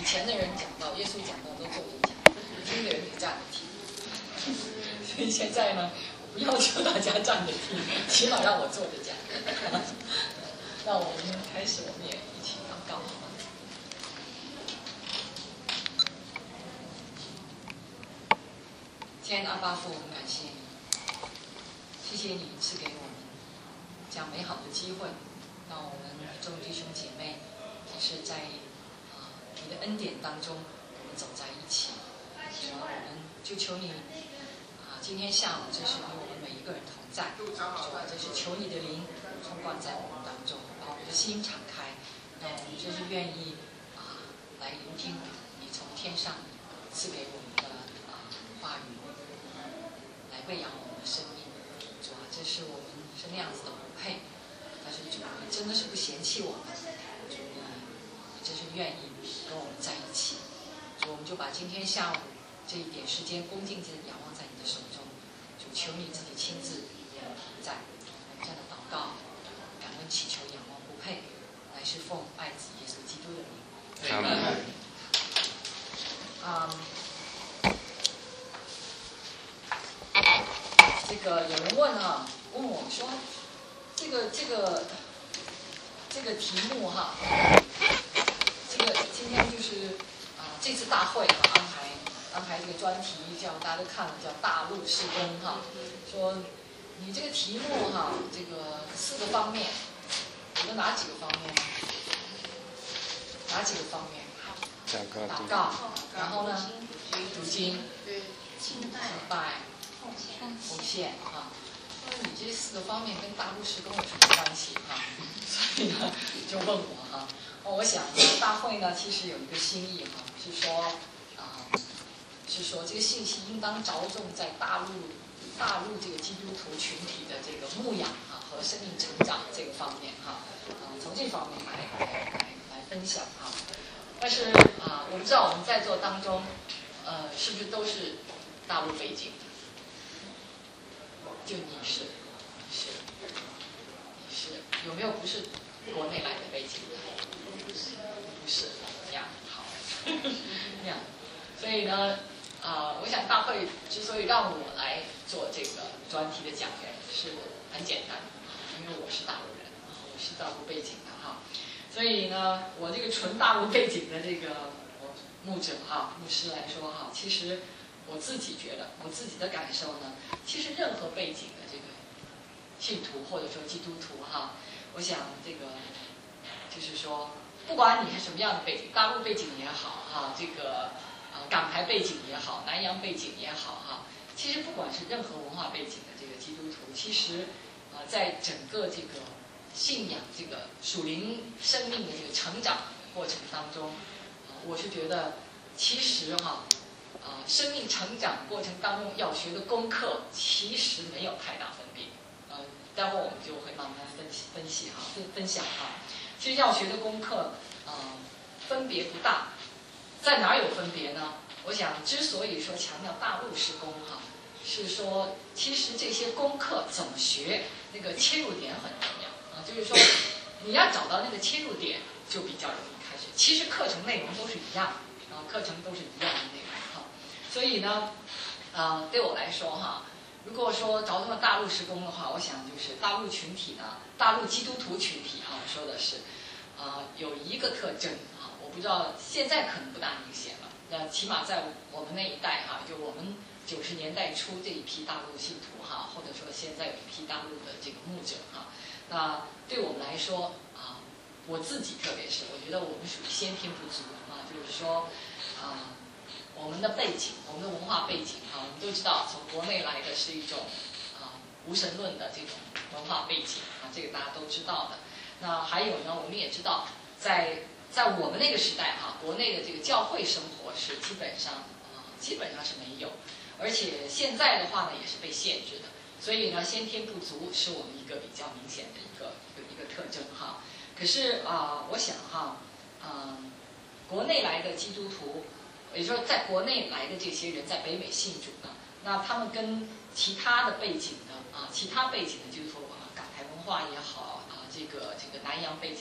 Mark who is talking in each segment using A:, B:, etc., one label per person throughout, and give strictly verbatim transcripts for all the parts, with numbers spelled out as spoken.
A: 以前的人讲到，耶稣讲到都坐着讲，听的人得站着听。所以现在呢，我不要求大家站着听，起码让我坐着讲。那我们开始，我们也一起祷告。亲爱的阿爸父，我很感谢你，谢谢你赐给我们这样美好的机会，让我们众弟兄姐妹也是在啊、呃、你的恩典当中，我们走在一起。主啊，我们就求你啊、呃，今天下午这是与我们每一个人同在。主啊，这是求你的灵充灌在我们当中，把我们的心敞开，让我们就是愿意啊、呃、来聆听你从天上赐给我们的啊、呃、话语。来喂养我们的生命，主啊，这是我们是那样子的不配，但是主啊，你真的是不嫌弃我们，主你真是愿意跟我们在一起，主我们就把今天下午这一点时间恭敬地仰望在你的手中，主求你自己亲自在我们这样的祷告，感恩祈求仰望不配，乃是奉爱子耶稣基督的名。
B: 阿门。
A: 嗯。这个有人问啊，问我说，这个这个这个题目哈，这个今天就是啊、呃、这次大会啊安排安排这个专题叫大家都看了叫大陆施工哈，说你这个题目哈，这个四个方面，有哪几个方面？哪几个方面？祷告，然后呢，读经，敬拜。奉献啊，那你这四个方面跟大陆施工有什么关系啊？所以呢，就问我啊，我想呢，大会呢其实有一个心意哈、啊，是说啊，是说这个信息应当着重在大陆大陆这个基督徒群体的这个牧养啊和生命成长这个方面哈，啊，从这方面来来来来分享哈、啊。但是啊，我不知道我们在座当中，呃，是不是都是大陆背景？就你是，是，你是有没有不是国内来的背景的？不是，不是，呀，好，呀，所以呢，啊、呃，我想大会之所以让我来做这个专题的讲员，是很简单，因为我是大陆人，我是大陆背景的哈，所以呢，我这个纯大陆背景的这个牧者哈、牧师来说哈，其实。我自己觉得，我自己的感受呢，其实任何背景的这个信徒或者说基督徒哈，我想这个就是说，不管你是什么样的背景，大陆背景也好哈，这个呃港台背景也好，南洋背景也好哈，其实不管是任何文化背景的这个基督徒，其实啊、呃，在整个这个信仰这个属灵生命的这个成长过程当中，啊、呃，我是觉得其实哈。啊、呃，生命成长过程当中要学的功课其实没有太大分别，呃，待会儿我们就会慢慢分析分析哈，分分享哈。其实要学的功课，呃，分别不大，在哪儿有分别呢？我想，之所以说强调大陆施工哈，是说其实这些功课怎么学，那个切入点很重要啊，就是说你要找到那个切入点，就比较容易开始。其实课程内容都是一样的，啊，课程都是一样的内容。所以呢，呃，对我来说哈，如果说着重了大陆施工的话，我想就是大陆群体呢，大陆基督徒群体哈，我说的是，呃，有一个特征哈，我不知道现在可能不大明显了，那起码在我们那一代哈，就我们九十年代初这一批大陆信徒哈，或者说现在有一批大陆的这个牧者哈，那对我们来说啊，我自己特别是，我觉得我们属于先天不足啊，就是说啊。我们的背景，我们的文化背景啊，我们都知道，从国内来的是一种啊无神论的这种文化背景啊，这个大家都知道的。那还有呢，我们也知道，在在我们那个时代哈、啊，国内的这个教会生活是基本上啊基本上是没有，而且现在的话呢也是被限制的。所以呢，先天不足是我们一个比较明显的一个一个特征哈。可是啊，我想哈，啊，国内来的基督徒。也就是说，在国内来的这些人在北美信主呢，那他们跟其他的背景的啊，其他背景的基督徒啊，港台文化也好啊，这个这个南洋背景哦，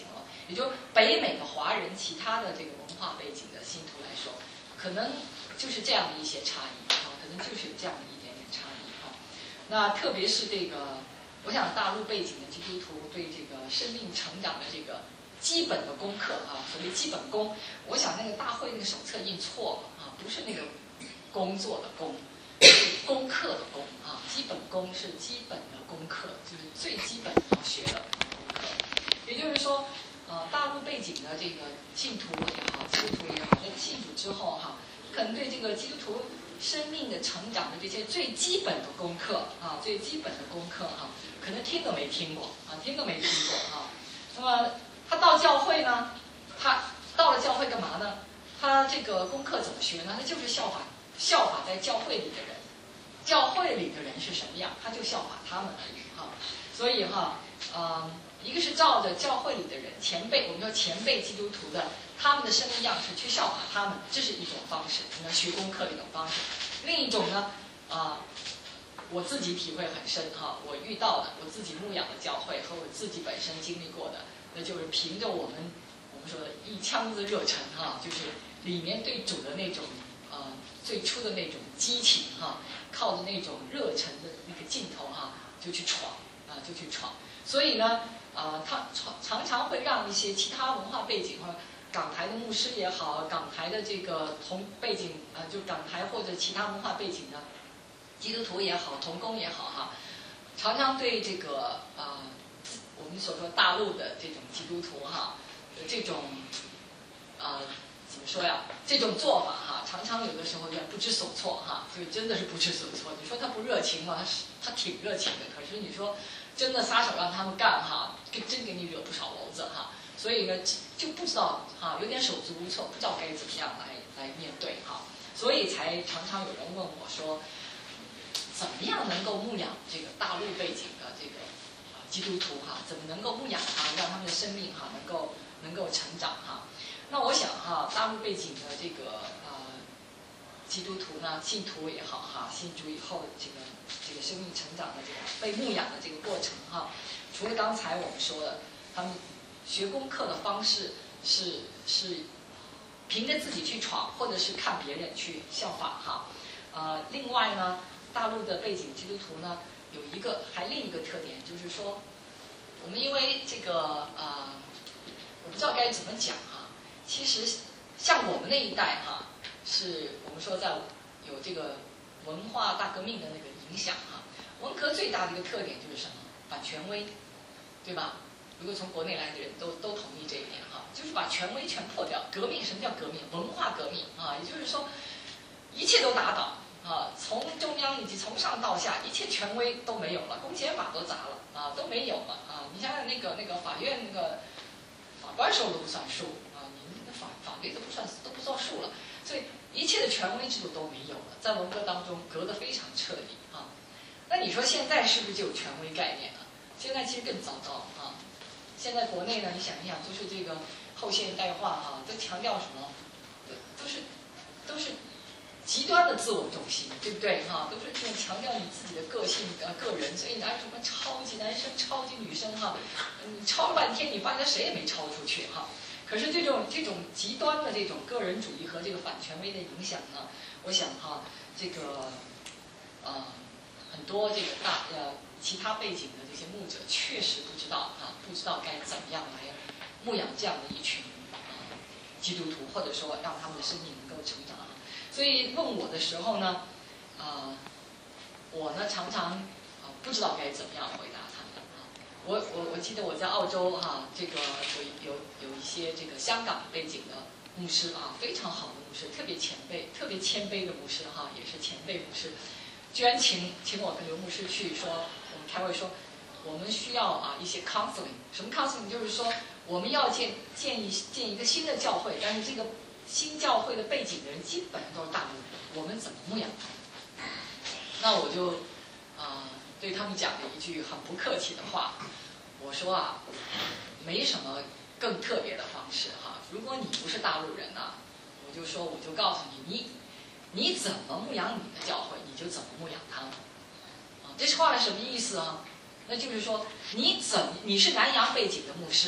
A: 也就北美的华人其他的这个文化背景的信徒来说，可能就是这样的一些差异啊，可能就是有这样的一点点差异啊。那特别是这个，我想大陆背景的基督徒对这个生命成长的这个基本的功课啊，所谓基本功，我想那个大会那个手册印错了啊，不是那个工作的工，是功课的功啊，基本功是基本的功课，就是最基本要学的功课。也就是说，呃，大陆背景的这个信徒也好，基督徒也好，在信主之后哈，可能对这个基督徒生命的成长的这些最基本的功课啊，最基本的功课哈，可能听都没听过啊，听都没听过啊。那么他到教会呢，他到了教会干嘛呢？他这个功课怎么学呢？他就是效法效法在教会里的人，教会里的人是什么样，他就效法他们而已哈。所以哈，嗯，一个是照着教会里的人前辈，我们说前辈基督徒的他们的生命样式去效法他们，这是一种方式，我们学功课的一种方式。另一种呢，啊、呃，我自己体会很深哈，我遇到的我自己牧养的教会和我自己本身经历过的，那就是凭着我们我们说的一腔子热忱哈，就是里面对主的那种啊、呃、最初的那种激情哈，靠着那种热忱的那个劲头哈，就去闯啊、呃、就去闯。所以呢，啊、呃，他常常常会让一些其他文化背景或港台的牧师也好，港台的这个同背景啊、呃，就港台或者其他文化背景的基督徒也好，同工也好哈，常常对这个啊、呃，我们所说大陆的这种基督徒哈，这种啊、呃、怎么说呀？这种做法哈，常常有的时候有点不知所措哈，就真的是不知所措。你说他不热情吗？他是他挺热情的，可是你说真的撒手让他们干哈，真给你惹不少篓子哈。所以呢，就不知道哈，有点手足无措，不知道该怎么样来来面对哈。所以才常常有人问我说，怎么样能够牧养这个大陆背景的这个啊基督徒哈？怎么能够牧养他，让他们的生命哈能够能够成长哈？那我想哈，大陆背景的这个呃基督徒呢，信徒也好哈，信主以后这个这个生命成长的这个被牧养的这个过程哈，除了刚才我们说的，他们学功课的方式是是凭着自己去闯，或者是看别人去效法哈。呃，另外呢，大陆的背景基督徒呢，有一个还另一个特点，就是说，我们因为这个呃，我不知道该怎么讲哈。其实像我们那一代哈，是我们说在有这个文化大革命的那个影响哈。文革最大的一个特点就是什么？反权威，对吧？如果从国内来的人都都同意这一点哈，就是把权威全破掉。革命什么叫革命？文化革命啊，也就是说，一切都打倒啊，从中央以及从上到下，一切权威都没有了，公检法都砸了啊，都没有了啊。你想想那个那个法院那个法官说了不算数啊，你那法法律都不算都不算数了，所以一切的权威制度都没有了，在文革当中革得非常彻底啊。那你说现在是不是就有权威概念了？现在其实更糟糕啊。现在国内呢，你想一想，就是这个后现代化哈、啊，都强调什么？都是都是极端的自我中心，对不对哈、啊？都是这种强调你自己的个性呃个人，所以拿什么超级男生、超级女生哈，你超了半天，你发现谁也没超出去哈。可是这种这种极端的这种个人主义和这个反权威的影响呢，我想哈、啊，这个呃很多这个大呃。其他背景的这些牧者确实不知道啊，不知道该怎么样来牧养这样的一群啊基督徒，或者说让他们的生命能够成长。所以问我的时候呢，啊，我呢常常啊不知道该怎么样回答他们啊。我我我记得我在澳洲哈、啊，这个有有有一些这个香港背景的牧师啊，非常好的牧师，特别谦卑、特别谦卑的牧师哈、啊，也是前辈牧师，居然请请我跟刘牧师去说。我们开会说，我们需要啊一些 counseling， 什么 counseling？ 就是说我们要建建议建一个新的教会，但是这个新教会的背景的人基本上都是大陆人，我们怎么牧养他们？那我就啊、呃、对他们讲了一句很不客气的话，我说啊，没什么更特别的方式哈。如果你不是大陆人啊，我就说我就告诉你，你你怎么牧养你的教会，你就怎么牧养他们。这话是什么意思啊？那就是说，你怎你是南洋背景的牧师，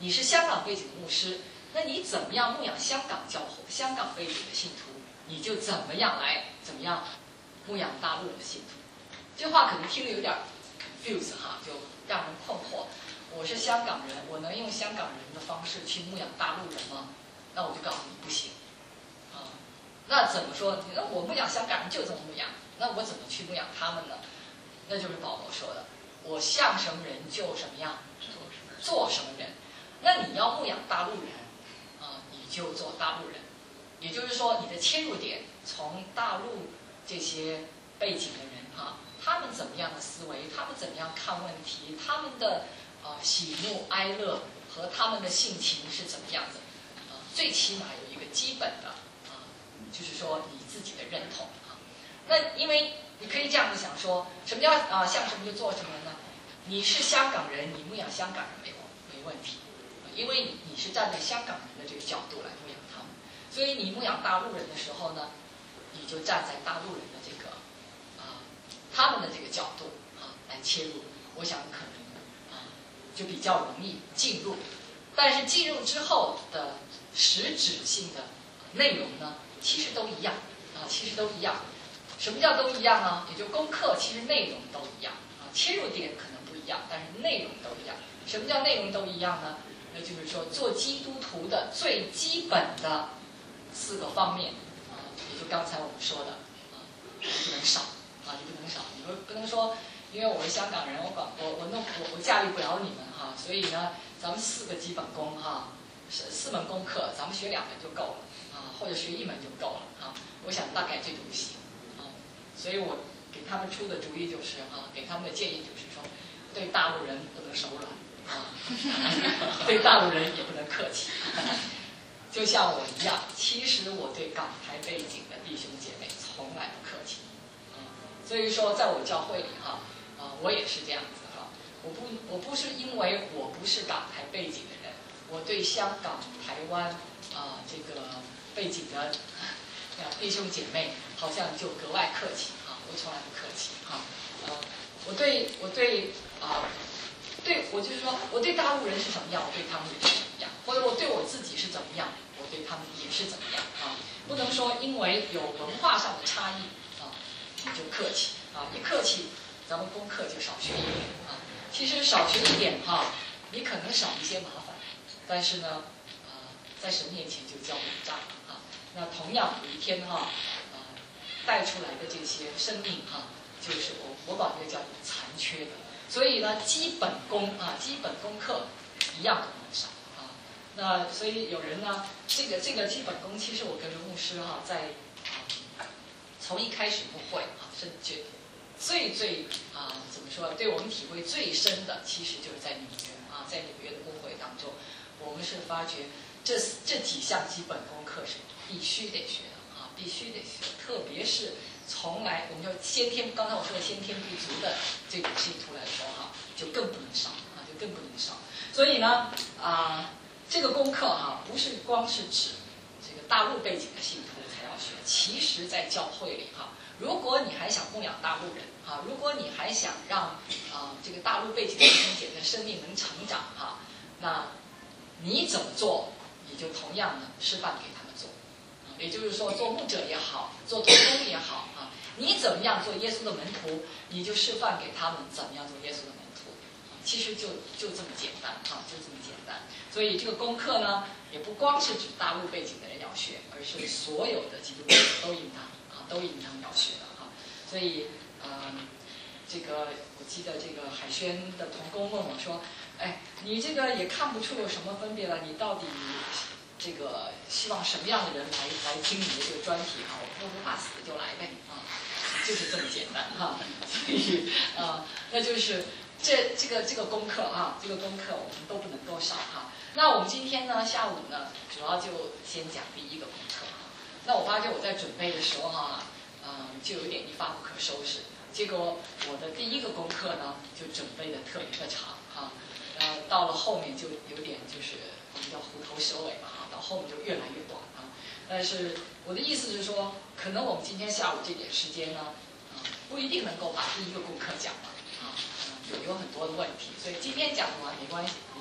A: 你是香港背景的牧师，那你怎么样牧养香港教会、香港背景的信徒，你就怎么样来怎么样牧养大陆的信徒。这话可能听得有点 confuse 哈，就让人困惑。我是香港人，我能用香港人的方式去牧养大陆人吗？那我就告诉你不行。啊，那怎么说？那我牧养香港人就这么牧养，那我怎么去牧养他们呢？那就是保罗说的，我像什么人就什么样，做什么人。那你要牧养大陆人，啊，你就做大陆人。也就是说，你的切入点从大陆这些背景的人哈、啊，他们怎么样的思维，他们怎么样看问题，他们的啊喜怒哀乐和他们的性情是怎么样的啊？最起码有一个基本的啊，就是说你自己的认同啊。那因为你可以这样子想说，什么叫啊像什么就做什么呢？你是香港人，你牧养香港人没有没问题，因为你你是站在香港人的这个角度来牧养他们，所以你牧养大陆人的时候呢，你就站在大陆人的这个啊他们的这个角度啊来切入，我想可能啊就比较容易进入。但是进入之后的实质性的内容呢，其实都一样啊，其实都一样。什么叫都一样呢？也就功课其实内容都一样啊，切入点可能不一样，但是内容都一样。什么叫内容都一样呢？那就是说做基督徒的最基本的四个方面啊，也就刚才我们说的啊，你不能少啊，你不能少，你不不能说，因为我是香港人，我管我我弄我我驾驭不了你们哈、啊，所以呢，咱们四个基本功哈，是、啊、四门功课，咱们学两门就够了啊，或者学一门就够了啊。我想大概这都不行。所以我给他们出的主意就是啊，给他们的建议就是说，对大陆人不能手软啊，对大陆人也不能客气。就像我一样，其实我对港台背景的弟兄姐妹从来不客气啊。所以说，在我教会里哈啊，我也是这样子哈。我不我不是因为我不是港台背景的人，我对香港、台湾啊这个背景的。弟兄姐妹好像就格外客气啊，我从来不客气啊。呃，我对我对啊、呃，对我就是说，我对大陆人是怎么样，我对他们也是怎么样，或者我对我自己是怎么样，我对他们也是怎么样啊。不能说因为有文化上的差异啊，你就客气啊，一客气，咱们功课就少学一点啊。其实少学一点哈、啊，你可能少一些麻烦，但是呢，啊、呃，在神面前就交给账了。那同样有一天哈，呃，带出来的这些生命哈，就是我我把这个叫做残缺的。所以呢，基本功啊，基本功课一样都不能少啊。那所以有人呢，这个这个基本功，其实我跟着牧师哈，在啊从一开始不会啊，甚至最最啊怎么说，对我们体会最深的，其实就是在纽约啊，在纽约的牧会当中，我们是发觉这这几项基本功课是必须得学的啊，必须得学，特别是从来我们就先天，刚才我说的先天不足的这种信徒来说哈、啊，就更不能少啊，就更不能少。所以呢，啊，这个功课哈、啊，不是光是指这个大陆背景的信徒才要学，其实在教会里哈、啊，如果你还想牧养大陆人啊，如果你还想让啊这个大陆背景的弟兄姐妹的生命能成长哈、啊，那你怎么做，你就同样的示范给他们做。也就是说，做牧者也好，做童工也好啊，你怎么样做耶稣的门徒，你就示范给他们怎么样做耶稣的门徒。其实就就这么简单啊，就这么简单。所以这个功课呢，也不光是指大陆背景的人要学，而是所有的基督徒都应当啊，都应当要学的啊。所以，嗯，这个我记得这个海轩的童工问我说：“哎，你这个也看不出有什么分别了，你到底？”这个希望什么样的人来来听你的这个专题啊？我说不怕死就来呗啊，就是这么简单哈、啊。所以啊，那就是这这个这个功课啊，这个功课我们都不能够少哈、啊。那我们今天呢，下午呢，主要就先讲第一个功课哈、啊。那我发觉我在准备的时候哈、啊，嗯、呃，就有点一发不可收拾。结果我的第一个功课呢，就准备的特别的长哈、啊，呃，到了后面就有点就是我们叫虎头蛇尾嘛。到后面就越来越短啊，但是我的意思是说，可能我们今天下午这点时间呢，啊，不一定能够把第一个功课讲完啊，有有很多的问题，所以今天讲的话没关系，明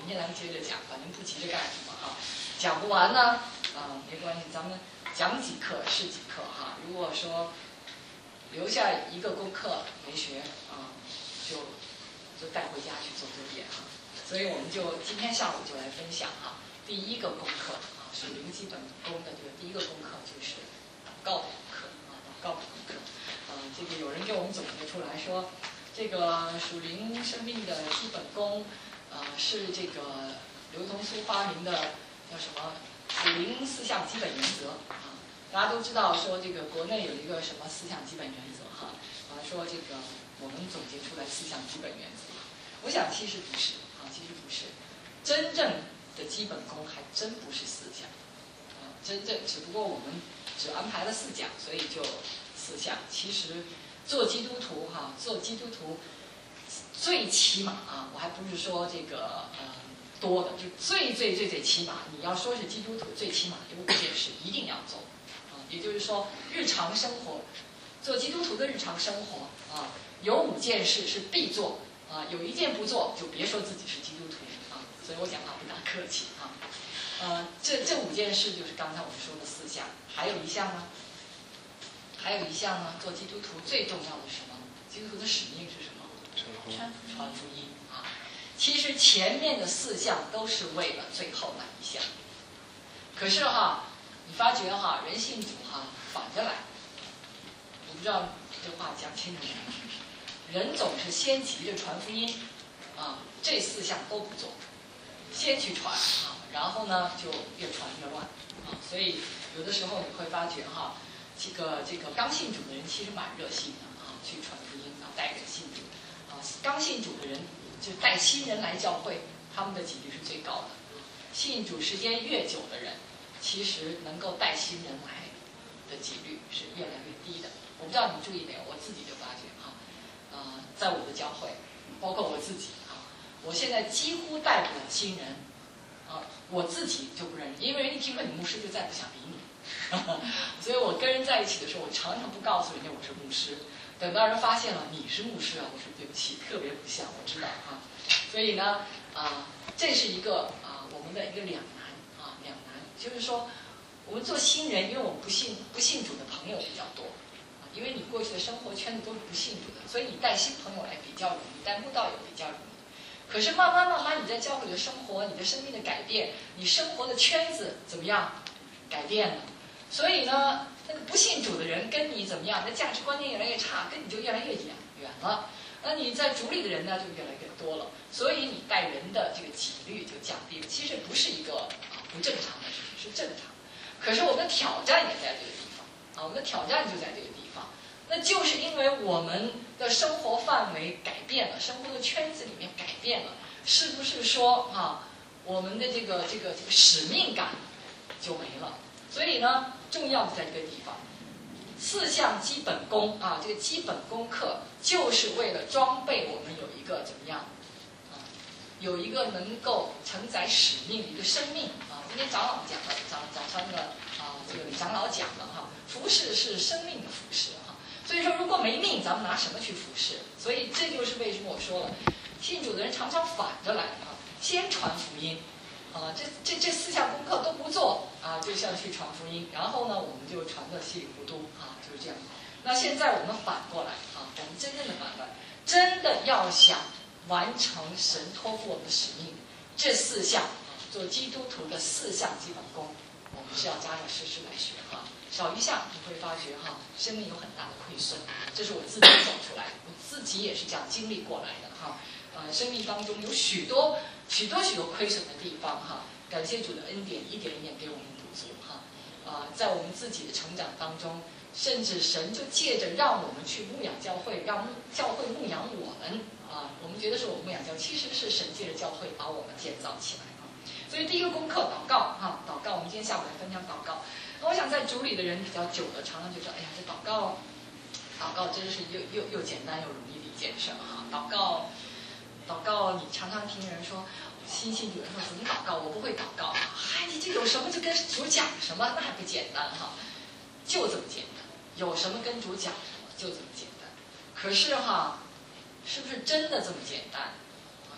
A: 明天咱们接着讲，反正不急着干什么哈。讲不完呢，啊、没关系，咱们讲几课是几课哈。如果说留下一个功课没学啊，就就带回家去做作业哈。所以我们就今天下午就来分享哈，第一个功课啊，属灵基本功的这个第一个功课就是祷告的功课啊，祷告的功课。呃，这个有人给我们总结出来说，这个属灵生命的基本功，呃，是这个刘同苏发明的叫什么属灵四项基本原则啊。大家都知道说这个国内有一个什么四项基本原则哈，啊，说这个我们总结出来四项基本原则。我想其实不是啊，其实不是，真正的基本功还真不是四项，啊，真正只不过我们只安排了四讲，所以就四项。其实做基督徒哈、啊，做基督徒最起码啊，我还不是说这个呃多的，就最最最最起码，你要说是基督徒，最起码有五件事一定要做啊，也就是说日常生活，做基督徒的日常生活啊，有五件事是必做。啊，有一件不做就别说自己是基督徒啊，所以我讲话不大客气啊。呃，这这五件事就是刚才我们说的四项，还有一项呢，还有一项呢，做基督徒最重要的是什么？基督徒的使命是什么？传传福音啊。其实前面的四项都是为了最后那一项，可是哈，你发觉哈，人信主哈反着来，我不知道这话讲清楚没？人总是先急着传福音，啊，这四项都不做，先去传啊，然后呢就越传越乱啊，所以有的时候你会发觉哈，这个这个刚信主的人其实蛮热心的啊，去传福音啊，带人信主啊，刚信主的人就带新人来教会，他们的几率是最高的。信主时间越久的人，其实能够带新人来的几率是越来越低的。我不知道你注意没有，我自己就发觉哈。呃，在我的教会，包括我自己啊，我现在几乎带不了新人，啊，我自己就不认识，因为人一听说你牧师就再不想理你，呵呵，所以我跟人在一起的时候，我常常不告诉人家我是牧师，等到人发现了你是牧师啊，我说对不起，特别不像，我知道啊，所以呢，啊，这是一个啊我们的一个两难啊两难，就是说我们做新人，因为我们不信不信主的朋友比较多。因为你过去的生活圈子都是不信主的，所以你带新朋友来比较容易，带慕道友比较容易。可是慢慢慢慢，你在教会的生活，你的生命的改变，你生活的圈子怎么样改变了？所以呢，那个不信主的人跟你怎么样？你的价值观念越来越差，跟你就越来越远远了。那你在主里的人呢，就越来越多了，所以你带人的这个几率就降低了。其实不是一个啊不正常的事情，是正常。可是我们的挑战也在这个地方啊，我们的挑战就在这个地方。那就是因为我们的生活范围改变了，生活的圈子里面改变了，是不是说啊，我们的这个这个这个使命感就没了？所以呢，重要的在这个地方，四项基本功啊，这个基本功课就是为了装备我们有一个怎么样啊，有一个能够承载使命的一个生命啊。今天长老讲的，早早上那个啊，这个李长老讲的哈，服事是生命的服事哈。所以说，如果没命，咱们拿什么去服侍？所以这就是为什么我说了，信主的人常常反着来啊，先传福音，啊，这这这四项功课都不做啊，就像去传福音，然后呢，我们就传得稀里糊涂啊，就是这样。那现在我们反过来啊，我们真正的反过来，真的要想完成神托付我们的使命，这四项啊，做基督徒的四项基本功，我们是要扎扎实实来学哈。少一项你会发觉哈，生命有很大的亏损，这是我自己走出来的，我自己也是这样经历过来的哈。呃，生命当中有许多许多许多亏损的地方哈，感谢主的恩典，一点一点给我们补足哈。啊、呃，在我们自己的成长当中，甚至神就借着让我们去牧养教会，让教会牧养我们啊、呃，我们觉得是我们牧养教会，其实是神借着教会把我们建造起来啊。所以第一个功课祷告哈，祷告，我们今天下午来分享祷告。我想在主里的人比较久了，常常就说：“哎呀，这祷告，祷告真是又又又简单又容易的一件事哈。祷告，祷告，你常常听人说，新信主人说怎么祷告，我不会祷告啊。嗨，你这有什么就跟主讲什么，那还不简单哈？就这么简单，有什么跟主讲什么，就这么简单。可是哈，是不是真的这么简单？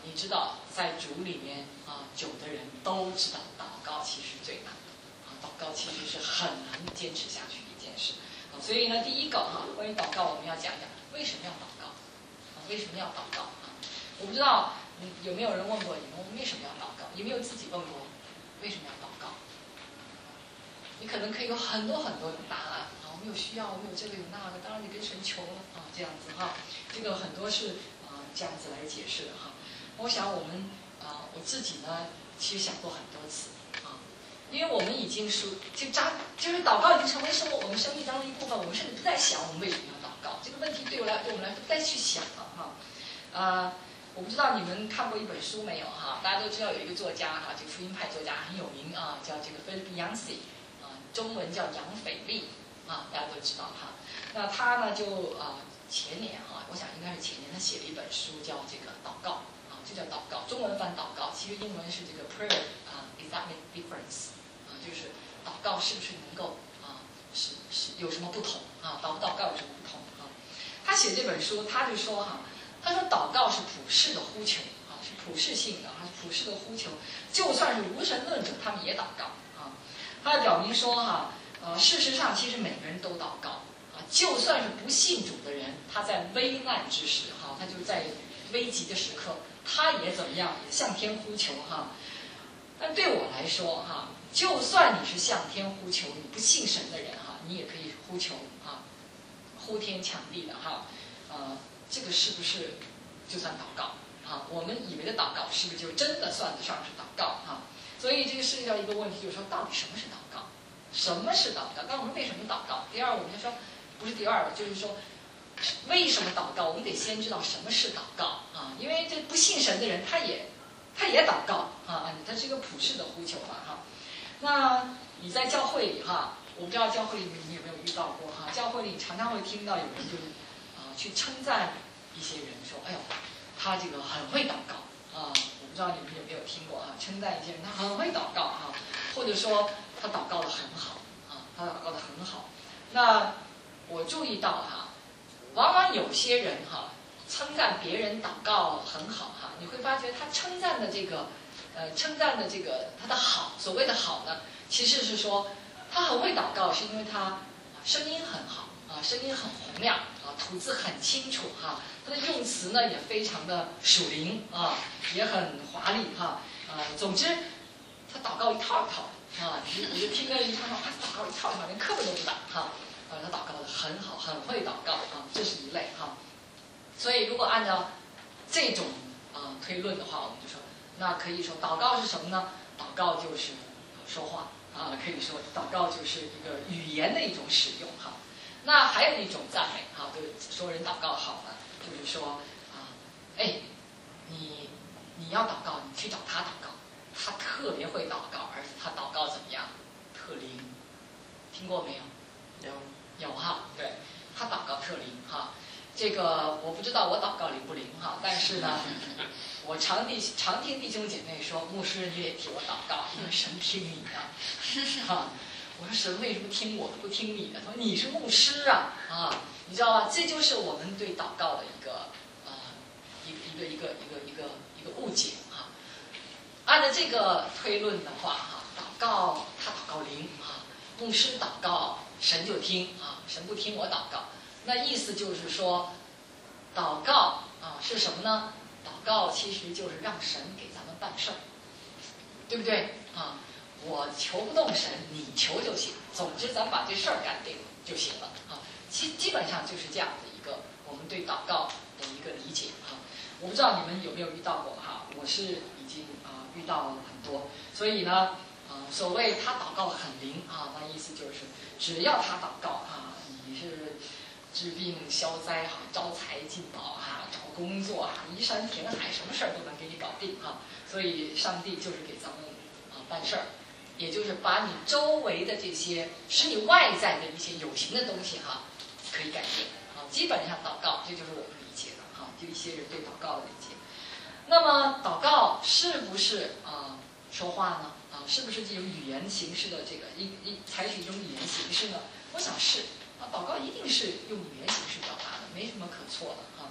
A: 你知道在主里面啊，久的人都知道祷告其实最难的啊，祷告其实是很难坚持下去的一件事啊。所以呢，第一个哈、啊，关于祷告，我们要讲讲为什么要祷告啊？为什么要祷告啊？我不知道嗯有没有人问过你们，我们为什么要祷告？有没有自己问过为什么要祷告？你可能可以有很多很多的答案啊，我们有需要，我们有这个有那个，当然你跟神求了啊，这样子哈，这个很多是啊这样子来解释的哈。我想我们啊，我自己呢，其实想过很多次啊，因为我们已经是就扎就是祷告已经成为生活我们生命当中的一部分，我们甚至不再想我们为什么要祷告这个问题，对我来对我们来说不再去想了哈。啊，我不知道你们看过一本书没有哈？大家都知道有一个作家哈，这个福音派作家很有名啊，叫这个 Philip Yancey。中文叫杨斐利啊，大家都知道哈。那他呢就啊、呃、前年哈、啊，我想应该是前年，他写了一本书叫这个祷告啊，就叫祷告，中文翻祷告，其实英文是这个 prayer 啊 ，is that make difference 啊，就是祷告是不是能够啊是是有什么不同啊？祷不祷告有什么不同啊？他写这本书他就说哈、啊，他说祷告是普世的呼求啊，是普世性的啊，普世的呼求，就算是无神论者他们也祷告。他表明说哈，呃，事实上其实每个人都祷告啊，就算是不信主的人，他在危难之时哈，他就是在危急的时刻，他也怎么样，也向天呼求哈。但对我来说哈，就算你是向天呼求，你不信神的人哈，你也可以呼求啊，呼天抢地的哈，呃，这个是不是就算祷告啊？我们以为的祷告是不是就真的算得上是祷告哈？所以这个涉及到一个问题，就是说到底什么是祷告？什么是祷告？那我们为什么祷告？第二，我们就说不是第二个，就是说为什么祷告？我们得先知道什么是祷告啊，因为这不信神的人，他也他也祷告啊，他是一个普世的呼求嘛哈。那你在教会里哈，我不知道教会里你们有没有遇到过哈？教会里常常会听到有人就是啊去称赞一些人说，哎呦，他这个很会祷告啊。不知道你们有没有听过啊？称赞一些人，他很会祷告啊，或者说他祷告的很好啊，他祷告的很好。那我注意到哈，往往有些人哈称赞别人祷告很好哈，你会发觉他称赞的这个呃称赞的这个他的好，所谓的好呢，其实是说他很会祷告，是因为他声音很好啊，声音很洪亮啊，吐字很清楚哈。他的用词呢也非常的属灵啊，也很华丽哈啊。总之，他祷告一套一套啊，你你就听个一套套，他祷告一套一套，连课本都不打哈。啊，他祷告的很好，很会祷告啊，这是一类哈。所以如果按照这种啊推论的话，我们就说，那可以说祷告是什么呢？祷告就是说话啊，可以说祷告就是一个语言的一种使用哈。那还有一种赞美哈，就是说人祷告好呢。就是说啊，哎，你你要祷告，你去找他祷告，他特别会祷告，而且他祷告怎么样？特灵，听过没有？有有哈，对，他祷告特灵哈。这个我不知道我祷告灵不灵哈，但是呢，我常弟常听弟兄姐妹说，牧师你得替我祷告，因为神听你的，哈。我说神为什么听我的不听你的？他说你是牧师啊啊，你知道吧？这就是我们对祷告的一个呃一一个一个一个一个一个误解哈。按照这个推论的话哈，祷告他祷告灵啊，牧师祷告神就听啊，神不听我祷告，那意思就是说，祷告啊是什么呢？祷告其实就是让神给咱们办事儿，对不对啊？我求不动神，你求就行。总之，咱把这事儿干定就行了啊。基基本上就是这样的一个我们对祷告的一个理解哈。我不知道你们有没有遇到过哈，我是已经啊、呃、遇到很多。所以呢，啊、呃、所谓他祷告很灵啊，那意思就是只要他祷告啊，你是治病消灾哈，招财进宝哈，找工作哈，移山填海，什么事儿都能给你搞定哈。所以上帝就是给咱们啊办事儿。也就是把你周围的这些使你外在的一些有形的东西哈，可以改变啊。基本上祷告，这就是我们理解的哈，就一些人对祷告的理解。那么祷告是不是啊说话呢？啊，是不是这种语言形式的这个一一采取一种语言形式呢？我想是啊，祷告一定是用语言形式表达的，没什么可错的哈。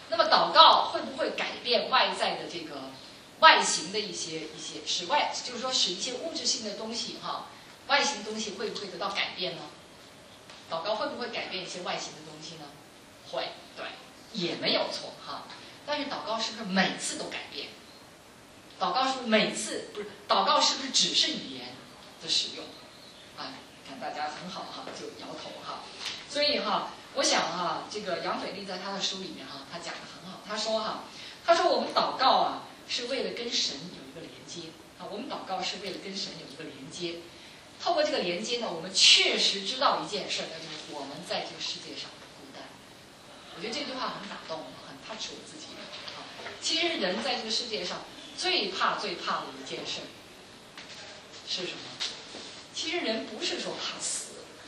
A: 那么祷告会不会改变外在的这个外形的一些一些使外，就是说使一些物质性的东西哈，外形的东西会不会得到改变呢？祷告会不会改变一些外形的东西呢？会，对，也没有错哈。但是祷告是不是每次都改变？祷告是不是每次不是？祷告是不是只是语言的使用？啊，看大家很好哈，就摇头哈。所以哈，我想哈，这个杨斐利在他的书里面哈，他讲的很好。他说哈，他说我们祷告啊，是为了跟神有一个连接啊，我们祷告是为了跟神有一个连接。透过这个连接呢，我们确实知道一件事，那就是我们在这个世界上孤单。我觉得这句话很打动我，很 touch 我自己啊。其实人在这个世界上最怕最怕的一件事是什么？其实人不是说怕死，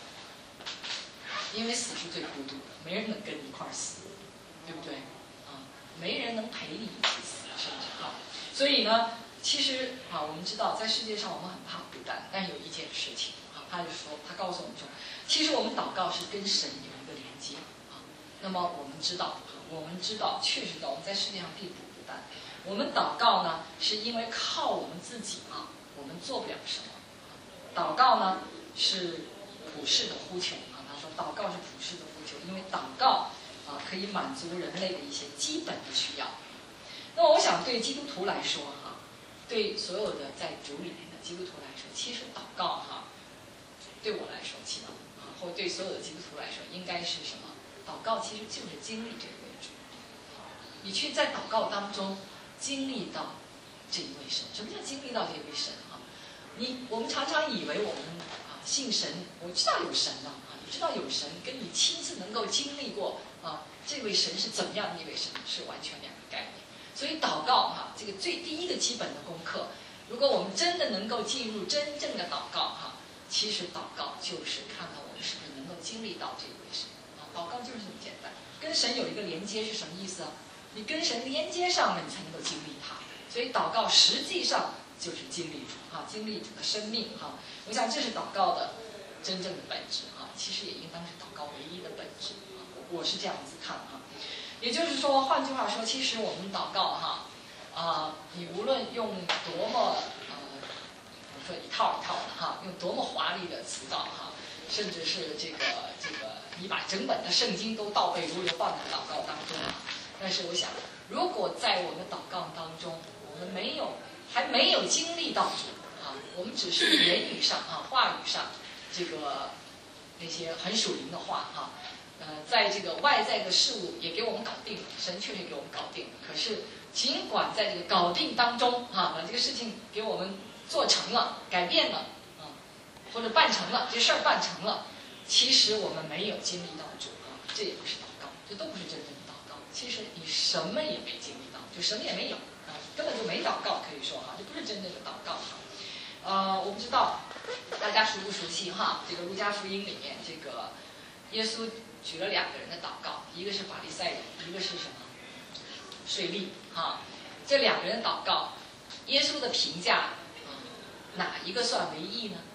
A: 因为死是最孤独的，没人能跟你一块儿死，对不对？啊，没人能陪你一起死，甚至啊。所以呢，其实啊，我们知道在世界上我们很怕孤单，但是有一件事情啊，他就说，他告诉我们说，其实我们祷告是跟神有一个连接啊。那么我们知道，我们知道，确实的，我们在世界上并不孤单。我们祷告呢，是因为靠我们自己啊，我们做不了什么。祷告呢是普世的呼求啊，他说祷告是普世的呼求，因为祷告啊可以满足人类的一些基本的需要。那么我想对基督徒来说哈，对所有的在主里面的基督徒来说，其实祷告哈，对我来说起码啊，或对所有的基督徒来说，应该是什么？祷告其实就是经历这位主，你去在祷告当中经历到这一位神。什么叫经历到这一位神啊？你我们常常以为我们啊信神，我知道有神了啊，你知道有神，跟你亲自能够经历过啊这位神是怎么样的一位神，是完全两个概念。所以祷告哈、啊，这个最第一个基本的功课，如果我们真的能够进入真正的祷告哈、啊，其实祷告就是看看我们是不是能够经历到这一位神啊。祷告就是这么简单，跟神有一个连接是什么意思啊？你跟神连接上了，你才能够经历它。所以祷告实际上就是经历主啊，经历主的生命哈、啊。我想这是祷告的真正的本质啊，其实也应当是祷告唯一的本质啊。我是这样子看哈、啊。也就是说，换句话说，其实我们祷告哈，啊、呃，你无论用多么呃，我说一套一套的哈，用多么华丽的词藻哈，甚至是这个这个，你把整本的圣经都倒背如流放在祷告当中啊。但是我想，如果在我们的祷告当中，我们没有还没有经历到主啊，我们只是言语上啊、话语上这个那些很属灵的话哈。呃，在这个外在的事物也给我们搞定了，神确实给我们搞定了。可是，尽管在这个搞定当中啊，把这个事情给我们做成了、改变了啊，或者办成了，这事儿办成了，其实我们没有经历到主啊，这也不是祷告，这都不是真正的祷告。其实你什么也没经历到，就什么也没有啊，根本就没祷告，可以说哈，这不是真正的祷告哈。呃，我不知道大家熟不熟悉哈，这个路加福音里面这个耶稣举了两个人的祷告，一个是法利赛人，一个是什么？税吏哈。这两个人的祷告，耶稣的评价啊，哪一个算为义呢？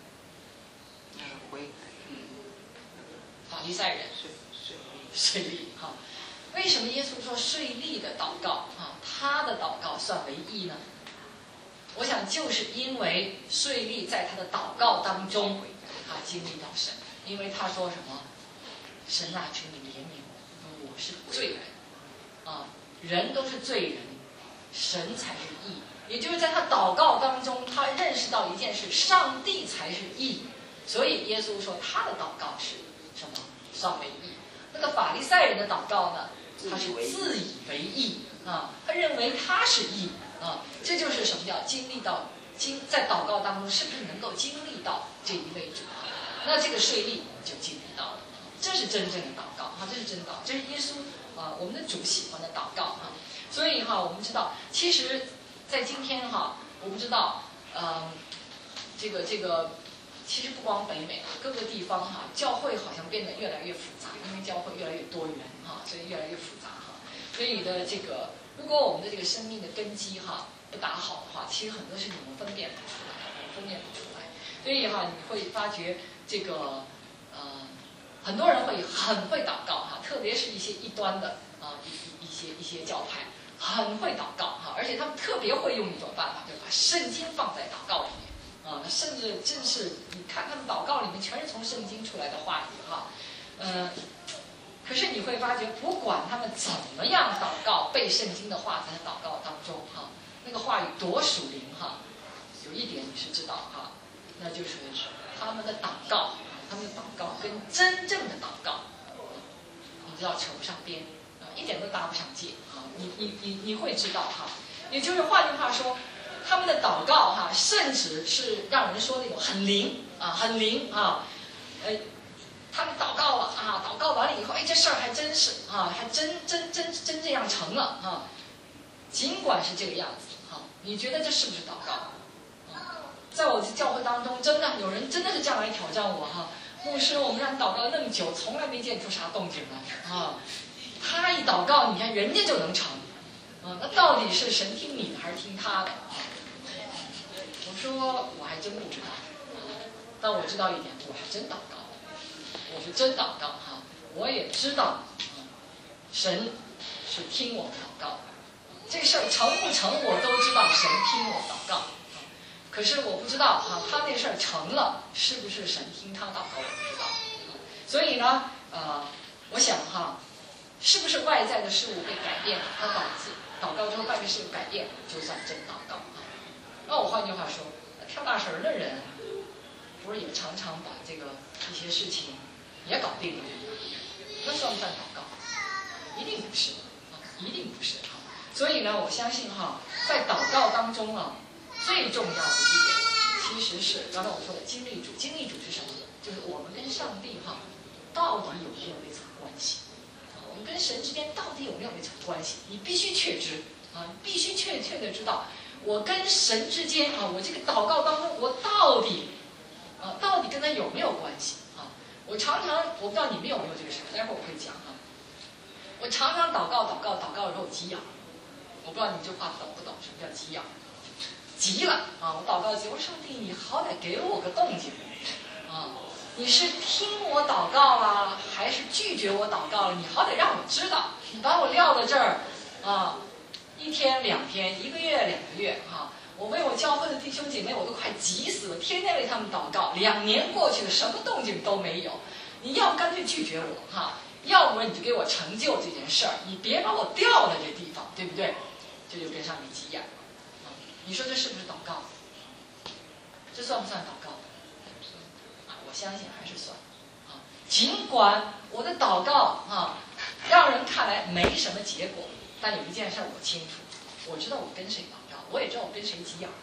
A: 法利赛人，税吏哈。为什么耶稣说税吏的祷告啊，他的祷告算为义呢？我想就是因为税吏在他的祷告当中，他经历到神，因为他说什么？神啊，求你怜悯我，我是罪人啊，人都是罪人，神才是义。也就是在他祷告当中，他认识到一件事：上帝才是义。所以耶稣说他的祷告是什么？算为义。那个法利赛人的祷告呢？他是自以为义啊，他认为他是义啊。这就是什么叫经历到经在祷告当中，是不是能够经历到这一位主啊？那这个税吏就经历到了。这是真正的祷告哈，这是真祷，这是耶稣啊、呃，我们的主喜欢的祷告哈。所以哈，我们知道，其实，在今天哈，我不知道，嗯、呃，这个这个，其实不光北美，各个地方哈，教会好像变得越来越复杂，因为教会越来越多元哈，所以越来越复杂哈。所以的这个，如果我们的这个生命的根基哈不打好的话，其实很多事情我们分辨不出来，我们分辨不出来。所以哈，你会发觉这个呃。很多人会很会祷告哈， 特别是一些异端的啊一一些一些教派，很会祷告哈，而且他们特别会用一种办法，就把圣经放在祷告里面啊，甚至真是你看他们祷告里面全是从圣经出来的话语哈，嗯、呃。可是你会发觉，不管他们怎么样祷告，背圣经的话在祷告当中哈，那个话语多属灵哈，有一点你是知道哈，那就是他们的祷告，他们的祷告跟真正的祷告，你知道扯不上边啊，一点都搭不上界啊，你你你你会知道哈，也就是换句话说，他们的祷告哈，甚至是让人说那种很灵啊，很灵啊，呃。他们祷告了啊，祷告完了以后，哎，这事儿还真是啊，还真真真真这样成了啊。尽管是这个样子啊，你觉得这是不是祷告？啊，在我的教会当中，真的有人真的是这样来挑战我哈、啊，牧师，我们让你祷告那么久，从来没见出啥动静来啊。他一祷告，你看人家就能成啊，那到底是神听你的还是听他的啊？我说我还真不知道，啊，但我知道一点，我是真祷告。我是真祷告哈，我也知道，神是听我们祷告，这事儿成不成我都知道，神听我祷告，可是我不知道哈，他那事儿成了，是不是神听他祷告我不知道，所以呢，呃，我想哈，是不是外在的事物被改变了，他导致祷告之后外在事物改变，就算真祷告哈。那我换句话说，跳大神的人，不是也常常把这个一些事情也搞定了，那算不算祷告？一定不是啊，一定不是哈。所以呢，我相信哈，在祷告当中啊，最重要的一点，其实是刚才我说的经历主。经历主是什么？就是我们跟上帝哈，到底有没有那层关系？我们跟神之间到底有没有那层关系？你必须确知啊，你必须确切的知道，我跟神之间啊，我这个祷告当中，我到底啊，到底跟他有没有关系？我常常，我不知道你们有没有这个事，待会儿我会讲哈。我常常祷告，祷告，祷告，然后急痒。我不知道你这话懂不懂？什么叫急痒？急了啊！我祷告急，我说上帝，你好歹给我个动静啊！你是听我祷告了，还是拒绝我祷告了？你好歹让我知道。你把我撂到这儿啊，一天两天，一个月两个月啊。我为我教会的弟兄姐妹，我都快急死了，天天为他们祷告。两年过去了，什么动静都没有。你要不干脆拒绝我哈，要不然你就给我成就这件事儿，你别把我调到这地方，对不对？这就跟上帝急眼了。啊，你说这是不是祷告？这算不算祷告？啊，我相信还是算。啊，尽管我的祷告啊，让人看来没什么结果，但有一件事我清楚，我知道我跟谁祷告。我也知道我跟谁急眼，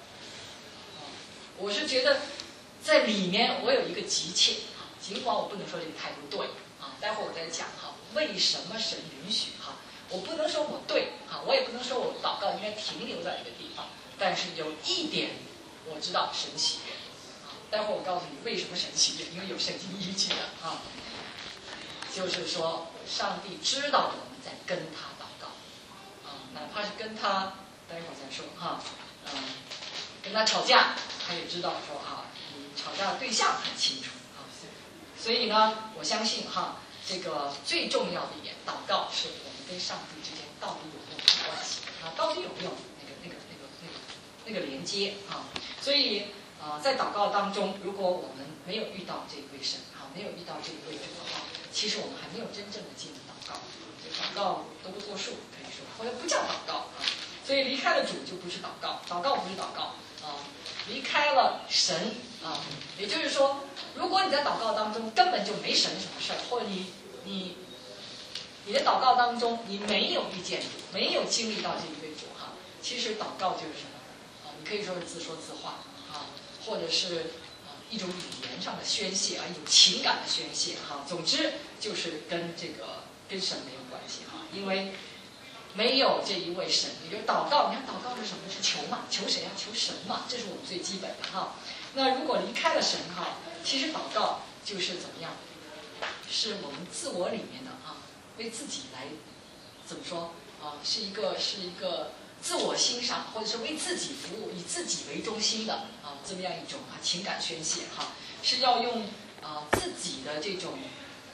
A: 我是觉得在里面我有一个急切啊，尽管我不能说这个态度对啊，待会儿我再讲哈，为什么神允许哈，我不能说我对啊，我也不能说我祷告应该停留在一个地方，但是有一点我知道神喜悦啊，待会儿我告诉你为什么神喜悦，因为有圣经依据的啊，就是说上帝知道我们在跟他祷告啊，哪怕是跟他。待会儿再说哈，嗯，跟他吵架，他也知道说啊，你吵架的对象很清楚啊，所以呢，我相信哈，这个最重要的一点，祷告是我们跟上帝之间到底有没有关系啊，到底有没有那个那个那个那个那个连接啊？所以啊、呃，在祷告当中，如果我们没有遇到这一位神啊，没有遇到这一位主的话，其实我们还没有真正的进入祷告，祷告都不作数，可以说，或者不叫祷告啊。所以离开了主就不是祷告，祷告不是祷告啊，离开了神啊，也就是说，如果你在祷告当中根本就没神什么事儿，或者你你你的祷告当中你没有遇见主，没有经历到这一位主哈，其实祷告就是什么啊？你可以说是自说自话啊，或者是啊一种语言上的宣泄啊，一种情感的宣泄哈。总之就是跟这个跟神没有关系哈，因为。没有这一位神，也就是祷告。你看祷告是什么？是求嘛？求谁啊？求神嘛？这是我们最基本的哈。那如果离开了神哈，其实祷告就是怎么样？是我们自我里面的啊，为自己来怎么说啊？是一个是一个自我欣赏，或者是为自己服务，以自己为中心的啊，这么样一种啊情感宣泄哈，是要用啊自己的这种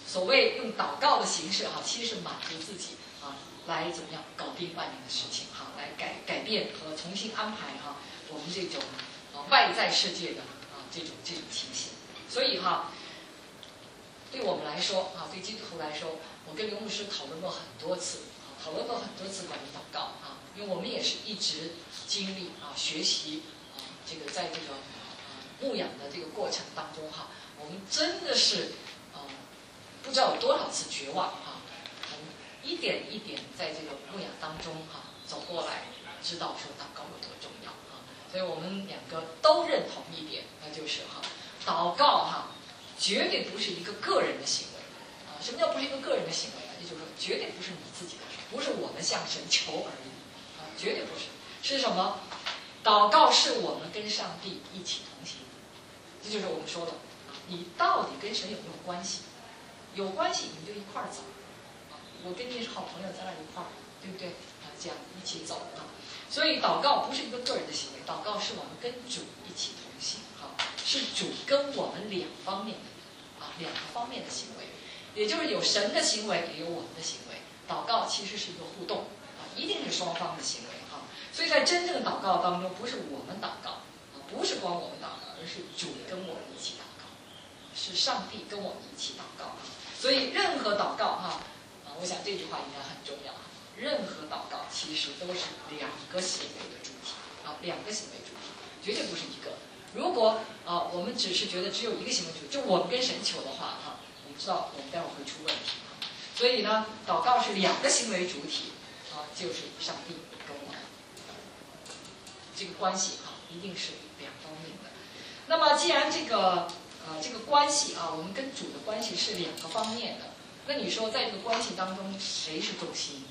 A: 所谓用祷告的形式哈，其实是满足自己啊，来怎么样搞定外面的事情哈，来改改变和重新安排哈我们这种啊外在世界的啊这种这种情形。所以哈，对我们来说啊，对基督徒来说，我跟刘牧师讨论过很多次啊，讨论过很多次关于祷告啊，因为我们也是一直经历啊学习啊这个在这个啊牧养的这个过程当中哈，我们真的是。不知道有多少次绝望啊！我们一点一点在这个牧养当中哈、啊、走过来，知道说祷告有多重要啊！所以我们两个都认同一点，那就是哈、啊，祷告哈、啊，绝对不是一个个人的行为啊！什么叫不是一个个人的行为呢？也就是说，绝对不是你自己的事，不是我们向神求而已啊，绝对不是。是什么？祷告是我们跟上帝一起同行，这就是我们说的，你到底跟神有没有关系？有关系你就一块儿走，啊，我跟你是好朋友，咱俩一块儿，对不对？啊，这样一起走啊。所以祷告不是一个个人的行为，祷告是我们跟主一起同行，哈、啊，是主跟我们两方面的，啊，两个方面的行为，也就是有神的行为，也有我们的行为。祷告其实是一个互动，啊，一定是双方的行为，哈、啊。所以在真正的祷告当中，不是我们祷告，啊，不是光我们祷告，而是主跟我们一起祷告，是上帝跟我们一起祷告。所以任何祷告哈，啊，我想这句话应该很重要。任何祷告其实都是两个行为的主体啊，两个行为主体，绝对不是一个。如果啊，我们只是觉得只有一个行为主体，就我们跟神求的话哈，我们知道我们待会儿会出问题。所以呢，祷告是两个行为主体啊，就是上帝跟我们这个关系啊，一定是两方面的。那么既然这个。呃，这个关系啊，我们跟主的关系是两个方面的。那你说，在这个关系当中，谁是中心？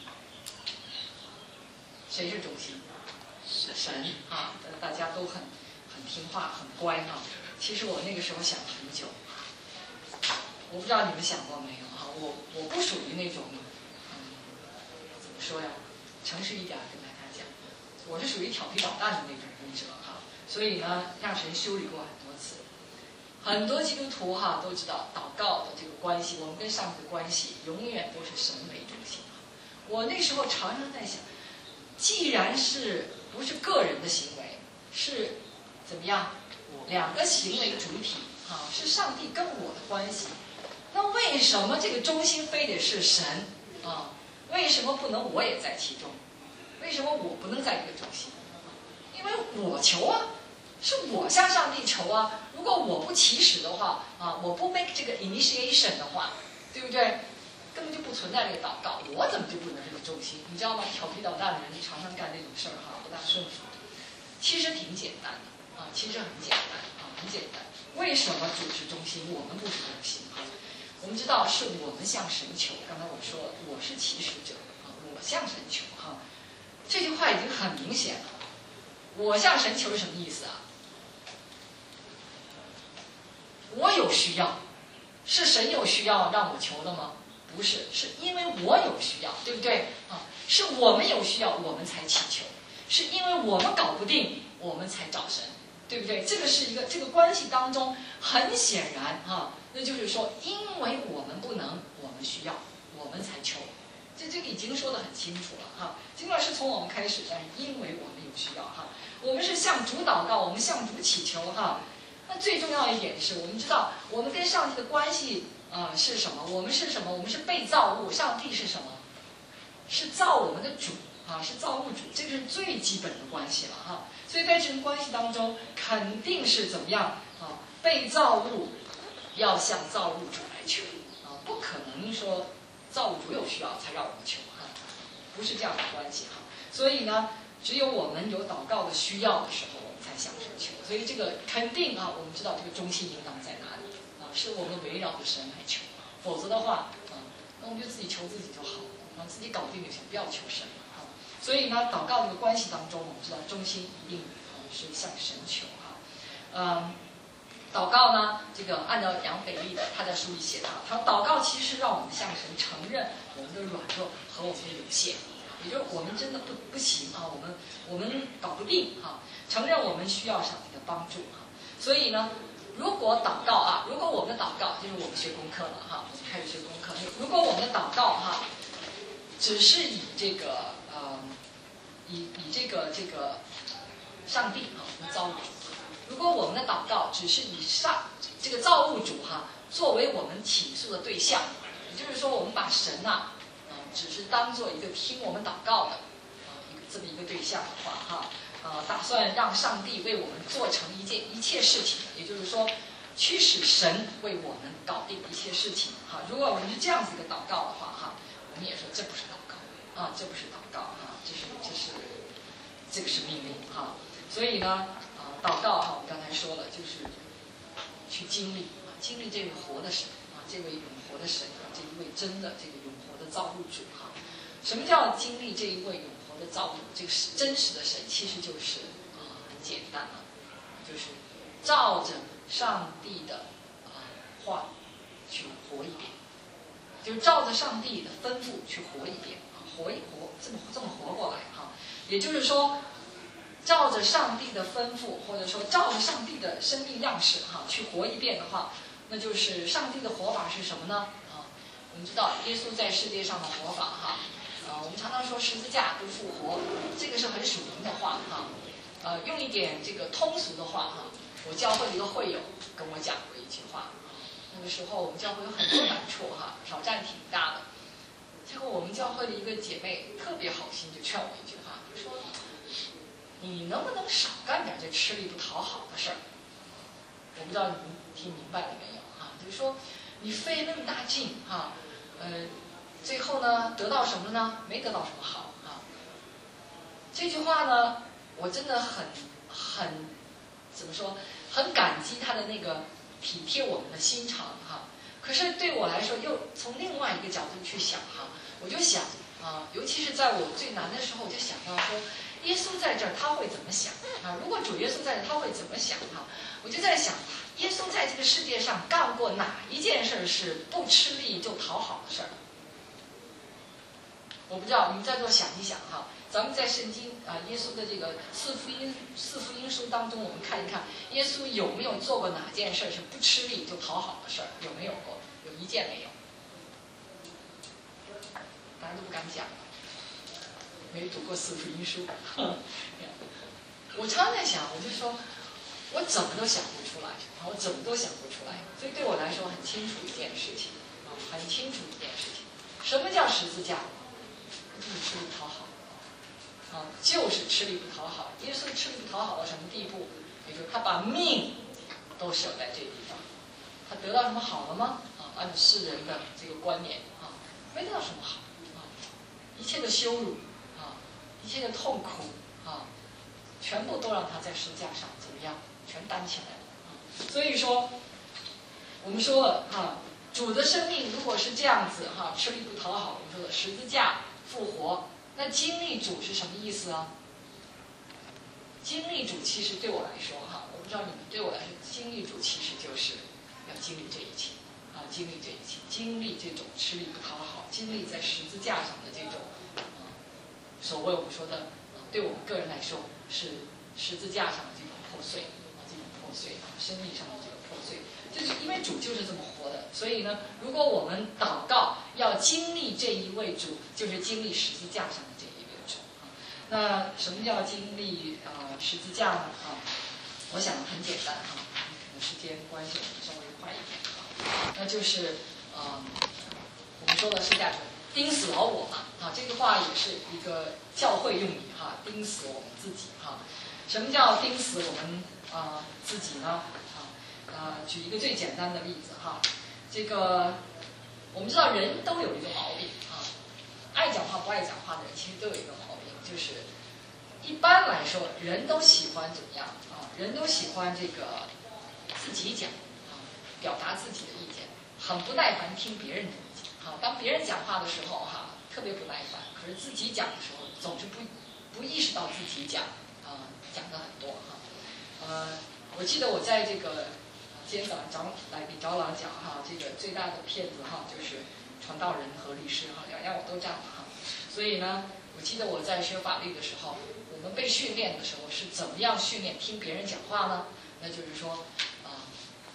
A: 谁是中心？神啊！大家都很很听话，很乖哈、啊。其实我那个时候想了很久，我不知道你们想过没有哈、啊？我我不属于那种，嗯，怎么说呀？诚实一点跟大家讲，我是属于调皮捣蛋的那种人者哈、啊。所以呢，让神修理过很多次。很多基督徒哈都知道祷告的这个关系，我们跟上帝的关系永远都是神为中心。我那时候常常在想，既然是不是个人的行为，是怎么样两个行为主体啊，是上帝跟我的关系，那为什么这个中心非得是神啊？为什么不能我也在其中？为什么我不能在一个中心？因为我求啊。是我向上帝求啊！如果我不起始的话啊，我不 make 这个 initiation 的话，对不对？根本就不存在这个祷告，我怎么就不能是个中心？你知道吗？调皮捣蛋的人常常干这种事儿哈，不大顺服。其实挺简单的啊，其实很简单啊，很简单。为什么主是中心，我们不是中心啊？我们知道是我们向神求。刚才我说我是起始者啊，我向神求哈、啊，这句话已经很明显了。我向神求是什么意思啊？我有需要，是神有需要让我求的吗？不是，是因为我有需要，对不对啊？是我们有需要，我们才祈求，是因为我们搞不定，我们才找神，对不对？这个是一个这个关系当中很显然啊，那就是说，因为我们不能，我们需要，我们才求。这这个已经说得很清楚了哈。尽管是从我们开始，但是因为我们有需要哈，我们是向主祷告，我们向主祈求哈。那最重要一点是我们知道，我们跟上帝的关系啊、呃、是什么？我们是什么？我们是被造物，上帝是什么？是造我们的主啊，是造物主，这个是最基本的关系了哈。所以在这个关系当中，肯定是怎么样啊？被造物要向造物主来求啊，不可能说造物主有需要才让我们求哈，不是这样的关系哈。所以呢，只有我们有祷告的需要的时候，我们才向神求。所以这个肯定啊，我们知道这个中心应当在哪里啊，是我们围绕着神来求，否则的话啊，那我们就自己求自己就好了，啊，自己搞定就行，不要求神啊。所以呢，祷告这个关系当中，我们知道中心一定啊是向神求哈。嗯，祷告呢，这个按照杨北利的他在书里写的，他说祷告其实是让我们向神承认我们的软弱和我们的有限。也就是我们真的不不行啊，我们我们搞不定哈、啊，承认我们需要上帝的帮助哈、啊。所以呢， 如果祷告啊，如果我们的祷告，就是我们学功课了哈，开始学功课。如果我们的祷告哈，只是以这个呃，以以这个这个上帝啊，我们造物主。如果我们的祷告只是以上这个造物主哈作为我们倾诉的对象，也就是说，我们把神呐啊、呃，只是当做一个听我们祷告的啊、呃、一个这么一个对象的话哈。呃，打算让上帝为我们做成一件一切事情，也就是说，驱使神为我们搞定一切事情。哈，如果我们是这样子一个祷告的话，哈，我们也说这不是祷告啊，这不是祷告啊，这是这是这个是命令哈。所以呢，啊，祷告哈，我们刚才说了，就是去经历啊，经历这位活的神啊，这位永活的神啊，这一位真的这个永活的造物主哈。什么叫经历这一位永活的造物主？这个是真实的神，其实就是啊、呃、很简单了，就是照着上帝的啊、呃、话去活一遍，就是照着上帝的吩咐去活一遍啊，活一活这么这么活过来哈、啊。也就是说，照着上帝的吩咐，或者说照着上帝的生命样式哈、啊、去活一遍的话，那就是上帝的活法是什么呢？啊，我们知道耶稣在世界上的活法哈。呃，我们常常说十字架不复活，这个是很属灵的话哈。呃，用一点这个通俗的话哈，我教会的一个会友跟我讲过一句话，那个时候我们教会有很多难处哈，挑战挺大的。结果我们教会的一个姐妹特别好心，就劝我一句话，她说：“你能不能少干点这吃力不讨好的事儿？”我不知道你们听明白了没有哈？就是说，你费那么大劲哈，呃。最后呢，得到什么呢？没得到什么好啊。这句话呢，我真的很很怎么说，很感激他的那个体贴我们的心肠哈。可是对我来说，又从另外一个角度去想哈，我就想啊，尤其是在我最难的时候，我就想到说，耶稣在这儿他会怎么想啊？如果主耶稣在这儿，他会怎么想哈？我就在想，耶稣在这个世界上干过哪一件事是不吃力就讨好的事儿？我不知道，你们在座想一想哈，咱们在圣经啊，耶稣的这个四福音四福音书当中，我们看一看，耶稣有没有做过哪件事是不吃力就讨好的事儿？有没有过？有一件没有，大家都不敢讲，没读过四福音书。我常常在想，我就说，我怎么都想不出来，我怎么都想不出来。所以对我来说，很清楚一件事情啊，很清楚一件事情，什么叫十字架？就是吃力不讨好，啊，就是吃力不讨好。耶稣吃力不讨好到什么地步？也就是他把命都舍在这地方，他得到什么好了吗？啊，按世人的这个观念啊，没得到什么好啊，一切的羞辱啊，一切的痛苦啊，全部都让他在十字架上怎么样？全担起来了啊。所以说，我们说了哈，主的生命如果是这样子哈，吃力不讨好，我们说的十字架。复活，那经历主是什么意思啊？经历主其实对我来说哈，我不知道你们对我来说，经历主其实就是要经历这一切啊，经历这一切，经历这种吃力不讨好，经历在十字架上的这种啊，所谓我们说的，啊，对我们个人来说是十字架上的这种破碎啊，这种破碎啊，生命上的这个破碎。就是因为主就是这么活的，所以呢，如果我们祷告要经历这一位主，就是经历十字架上的这一位主啊。那什么叫经历啊、呃、十字架呢？啊，我想很简单哈，可能时间关系，我们稍微快一点啊。那就是啊、呃，我们说的是在钉死了我嘛啊，这句话也是一个教会用语哈，钉死我们自己哈。什么叫钉死我们啊、呃、自己呢？呃，举一个最简单的例子哈，这个我们知道人都有一个毛病啊，爱讲话不爱讲话的人其实都有一个毛病，就是一般来说人都喜欢怎么样啊？人都喜欢这个自己讲啊，表达自己的意见，很不耐烦听别人的意见。好，当别人讲话的时候哈，特别不耐烦，可是自己讲的时候总是不不意识到自己讲啊，讲的很多哈。呃，我记得我在这个。今天早上找来给找老讲哈，这个最大的骗子哈就是传道人和律师哈，两样我都占了哈。所以呢，我记得我在学法律的时候，我们被训练的时候是怎么样训练听别人讲话呢？那就是说啊，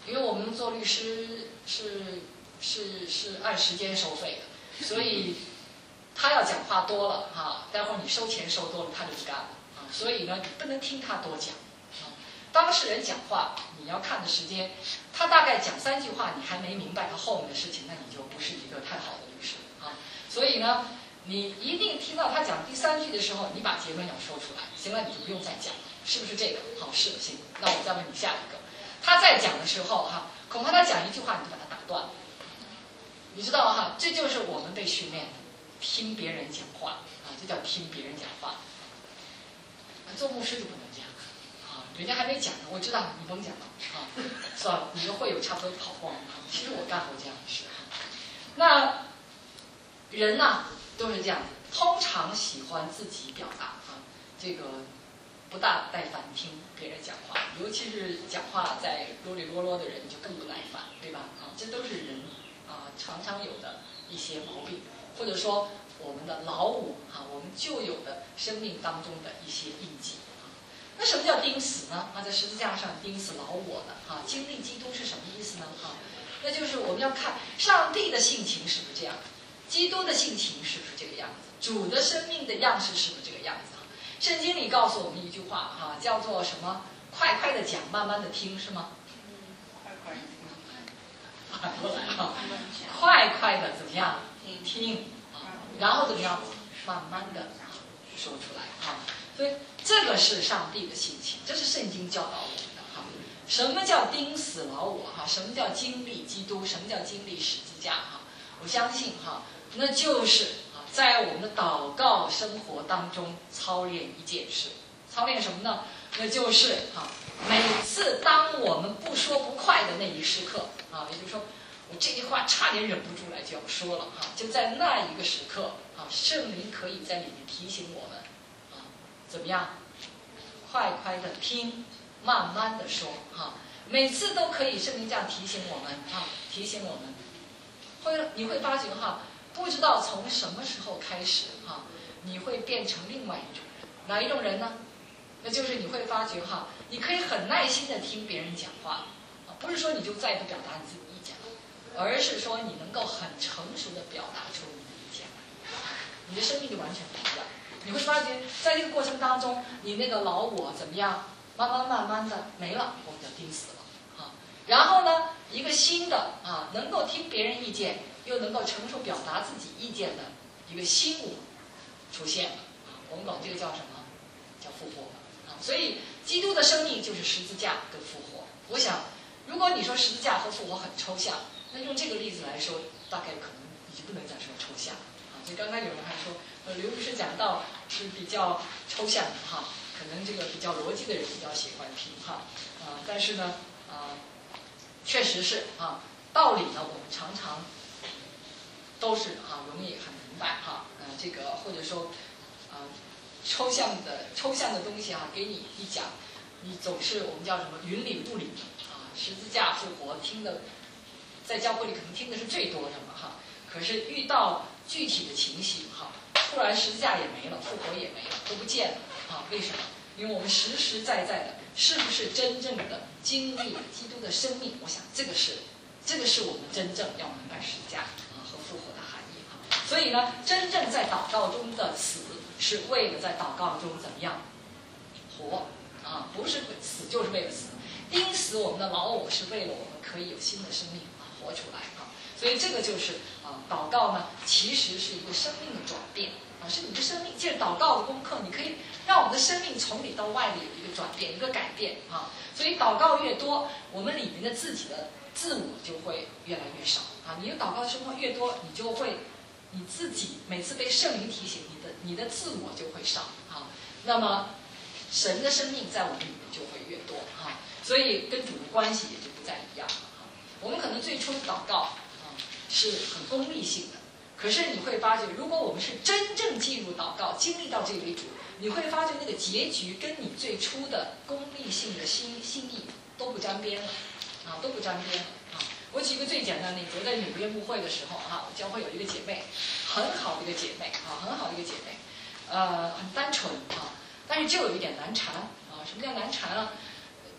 A: 因为我们做律师是是是按时间收费的，所以他要讲话多了哈、啊，待会儿你收钱收多了他就不干了啊，所以呢你不能听他多讲啊。当事人讲话你要看的时间，他大概讲三句话你还没明白他后面的事情，那你就不是一个太好的律师啊。所以呢，你一定听到他讲第三句的时候，你把结论要说出来，行了你就不用再讲了，是不是这个？好，是行。那我再问你下一个，他在讲的时候哈、啊，恐怕他讲一句话你就把他打断了，你知道哈，这就是我们被训练的，听别人讲话啊，这叫听别人讲话。做牧师就不能这样啊，人家还没讲呢，我知道你甭讲了啊，算了，你的会友差不多跑光了。其实我干过这样的事。那人呢、啊、都是这样子，通常喜欢自己表达啊，这个不大耐烦听别人讲话，尤其是讲话在啰里啰啰的人就更不耐烦，对吧？啊，这都是人啊常常有的一些毛病，或者说我们的老我啊，我们旧有的生命当中的一些印记啊。那什么叫钉死呢？啊，在十字架上钉死老我的啊，经历基督是什么意思呢？啊，那就是我们要看上帝的性情是不是这样，基督的性情是不是这个样子，主的生命的样式是不是这个样子啊？圣经里告诉我们一句话哈、啊，叫做什么？快快的讲，慢慢的听，是吗？
B: 快快的
A: 反过来啊，快快的怎么样听啊，然后怎么样慢慢的说出来啊。所以这个是上帝的性情，这是圣经教导我们的哈。什么叫钉死老我哈？什么叫经历基督？什么叫经历十字架哈？我相信哈，那就是啊，在我们的祷告生活当中操练一件事，操练什么呢？那就是啊，每次当我们不说不快的那一时刻啊，也就是说，我这句话差点忍不住来就要说了哈，就在那一个时刻啊，圣灵可以在里面提醒我们啊，怎么样？快快的听，慢慢的说哈，每次都可以圣灵这样提醒我们啊，提醒我们，会你会发觉哈，不知道从什么时候开始哈，你会变成另外一种人，哪一种人呢？那就是你会发觉哈，你可以很耐心的听别人讲话，啊，不是说你就再也不表达你自己意见了，而是说你能够很成熟的表达出你的意见，你的生命就完全不一样。你会发觉在这个过程当中，你那个老我怎么样，慢慢慢慢的没了，我们就钉死了啊。然后呢，一个新的啊，能够听别人意见，又能够成熟表达自己意见的一个新我出现了啊。我们管这个叫什么？叫复活。所以基督的生命就是十字架跟复活。我想如果你说十字架和复活很抽象，那用这个例子来说，大概可能你就不能再说抽象啊。所以刚才有人还说呃刘律师讲道是比较抽象的哈，可能这个比较逻辑的人比较喜欢听哈啊，但是呢啊确实是啊，道理呢我们常常都是啊容易很明白哈，呃这个或者说啊抽象的抽象的东西啊，给你一讲，你总是我们叫什么云里雾里啊，十字架复活听的，在教会里可能听的是最多的嘛哈。可是遇到具体的情形哈，突然十字架也没了，复活也没了，都不见了啊？为什么？因为我们实实在在的，是不是真正的经历基督的生命？我想这个是，这个是我们真正要明白十字架啊和复活的含义哈。所以呢，真正在祷告中的死，是为了在祷告中怎么样活啊？不是死就是为了死，钉死我们的老我是为了我们可以有新的生命啊活出来啊。所以这个就是啊，祷告呢其实是一个生命的转变啊，是你的生命。借着祷告的功课，你可以让我们的生命从里到外的有一个转变，一个改变啊。所以祷告越多，我们里面的自己的自我就会越来越少啊。你的祷告生活越多，你就会你自己每次被圣灵提醒，你的你的自我就会少啊。那么神的生命在我们里面就会越多啊，所以跟主的关系也就不再一样了啊。我们可能最初的祷告是很功利性的，可是你会发觉，如果我们是真正进入祷告，经历到这位主，你会发觉那个结局跟你最初的功利性的心心意都不沾边了，啊，都不沾边了啊！我举个最简单的例子，我在纽约牧会的时候啊，我教会有一个姐妹，很好的一个姐妹啊，很好的一个姐妹，呃，很单纯啊，但是就有一点难缠啊。什么叫难缠啊？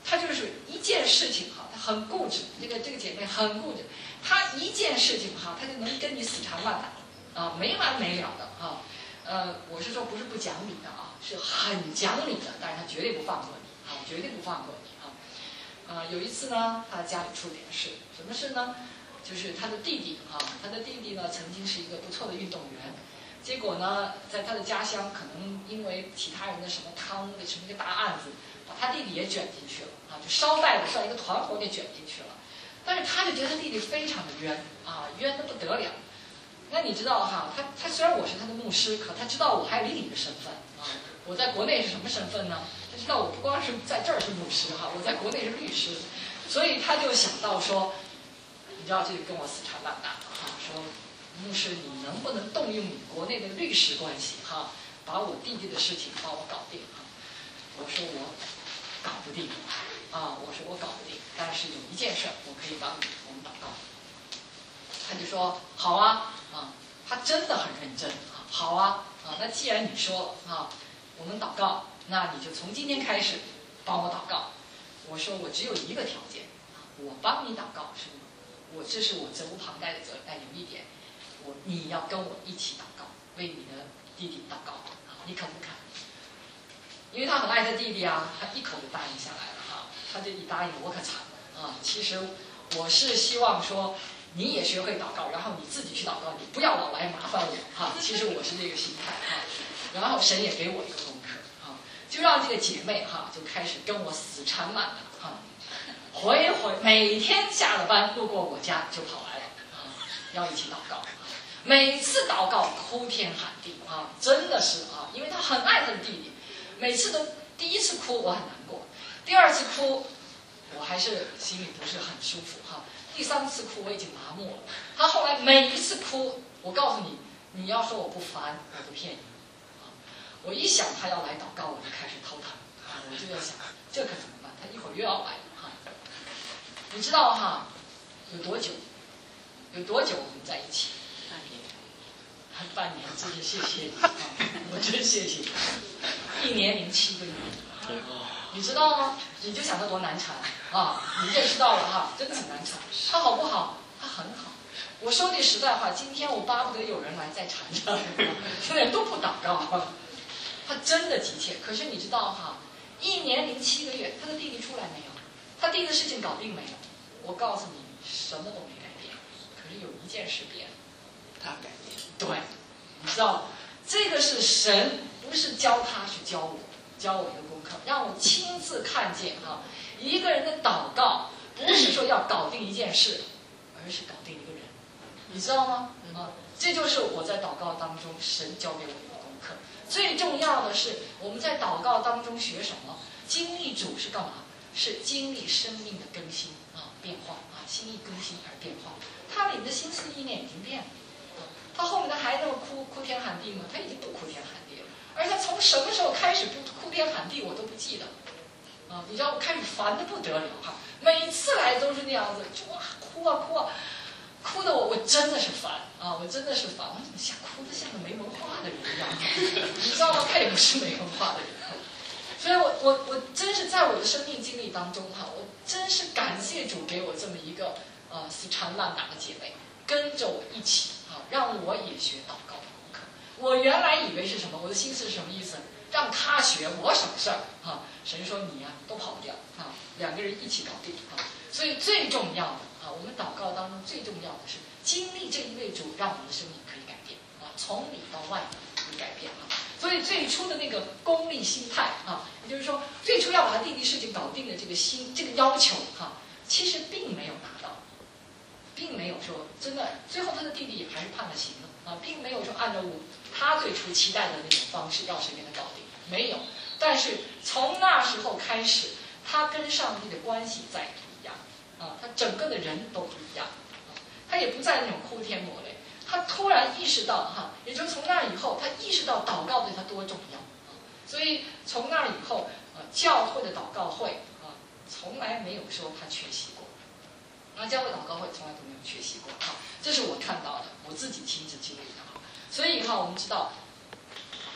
A: 她就是一件事情哈，她很固执，这个这个姐妹很固执，她一件事情哈，她就能跟你死缠烂打啊，没完没了的啊。呃，我是说不是不讲理的啊，是很讲理的，但是她绝对不放过你啊，绝对不放过你啊。呃，有一次呢，她家里出点事，什么事呢？就是她的弟弟啊，她的弟弟呢曾经是一个不错的运动员。结果呢，在他的家乡，可能因为其他人的什么贪污的什么一个大案子，把他弟弟也卷进去了啊，就捎带着算一个团伙给卷进去了。但是他就觉得他弟弟非常的冤啊，冤得不得了。那你知道哈，他他虽然我是他的牧师，可他知道我还有另一个身份啊。我在国内是什么身份呢？他知道我不光是在这儿是牧师哈，我在国内是律师，所以他就想到说，你知道，就跟我死缠烂打啊，说。牧师，你能不能动用你国内的律师关系哈，把我弟弟的事情帮我搞定哈？我说我搞不定啊，我说我搞不定，但是有一件事我可以帮你，我们祷告。他就说好啊啊，他真的很认真啊，好啊啊，那既然你说了啊，我们祷告，那你就从今天开始帮我祷告。我说我只有一个条件，我帮你祷告是吗？我这是我责无旁贷的责任，但有一点。我你要跟我一起祷告，为你的弟弟祷告啊，你肯不肯？因为他很爱他弟弟啊，他一口就答应下来了哈。他这一答应，我可惨了啊！其实我是希望说你也学会祷告，然后你自己去祷告，你不要老来麻烦我哈。其实我是这个心态哈。然后神也给我一个功课哈，就让这个姐妹哈就开始跟我死缠烂打哈，回回每天下了班路过我家就跑来了啊，要一起祷告。每次祷告哭天喊地啊，真的是啊，因为他很爱他的弟弟，每次都第一次哭我很难过，第二次哭我还是心里不是很舒服哈，第三次哭我已经麻木了。他后来每一次哭，我告诉你，你要说我不烦，我不骗你啊。我一想他要来祷告，我就开始头疼啊，我就在想这可怎么办？他一会儿又要来了哈。你知道哈，有多久？有多久我们在一起？半年，真是谢谢你啊！我真谢谢你。一年零七个月，你知道吗？你就想他多难缠啊！你认识到了哈，真的很难缠。他好不好？他很好。我说句实在话，今天我巴不得有人来再缠他，现在都不祷告。他真的急切。可是你知道哈，一年零七个月，他的弟弟出来没有？他弟弟的事情搞定没有？我告诉你，什么都没改变。可是有一件事变了，他改变。对，你知道，这个是神，不是教他，是教我，教我一个功课，让我亲自看见哈，一个人的祷告不是说要搞定一件事，而是搞定一个人，你知道吗？啊，这就是我在祷告当中神教给我一个功课。最重要的是我们在祷告当中学什么？经历主是干嘛？是经历生命的更新啊，变化啊，心意更新而变化。他里面的心思意念已经变了。他后面的还那么哭哭天喊地吗？他已经不哭天喊地了，而他从什么时候开始不哭天喊地，我都不记得。啊，你知道我开始烦得不得了哈，每次来都是那样子，就哇哭啊哭啊，哭得我我真的是烦啊，我真的是烦，我怎么像哭得像个没文化的人一样？你知道吗？他也不是没文化的人。所以我我我真是在我的生命经历当中哈，我真是感谢主给我这么一个呃死缠烂打的姐妹，跟着我一起。让我也学祷告的功课。我原来以为是什么？我的心思是什么意思？让他学，我省事儿啊！神说你呀、啊，都跑不掉啊！两个人一起搞定啊！所以最重要的啊，我们祷告当中最重要的是经历这一位主，让我们的生命可以改变啊，从里到外可以改变啊！所以最初的那个功利心态啊，也就是说最初要把他弟弟事情搞定的这个心这个要求哈、啊，其实并没有达到。并没有说真的，最后他的弟弟还是判了刑了啊，并没有说按照我他最初期待的那种方式要谁给他搞定，没有。但是从那时候开始，他跟上帝的关系再不一样啊，他整个的人都不一样啊，他也不再那种哭天抹泪，他突然意识到哈、啊，也就是从那以后，他意识到祷告对他多重要啊，所以从那以后啊，教会的祷告会啊，从来没有说他缺席过。那教会祷告会从来都没有缺席过哈，这是我看到的，我自己亲自经历的哈。所以哈，我们知道，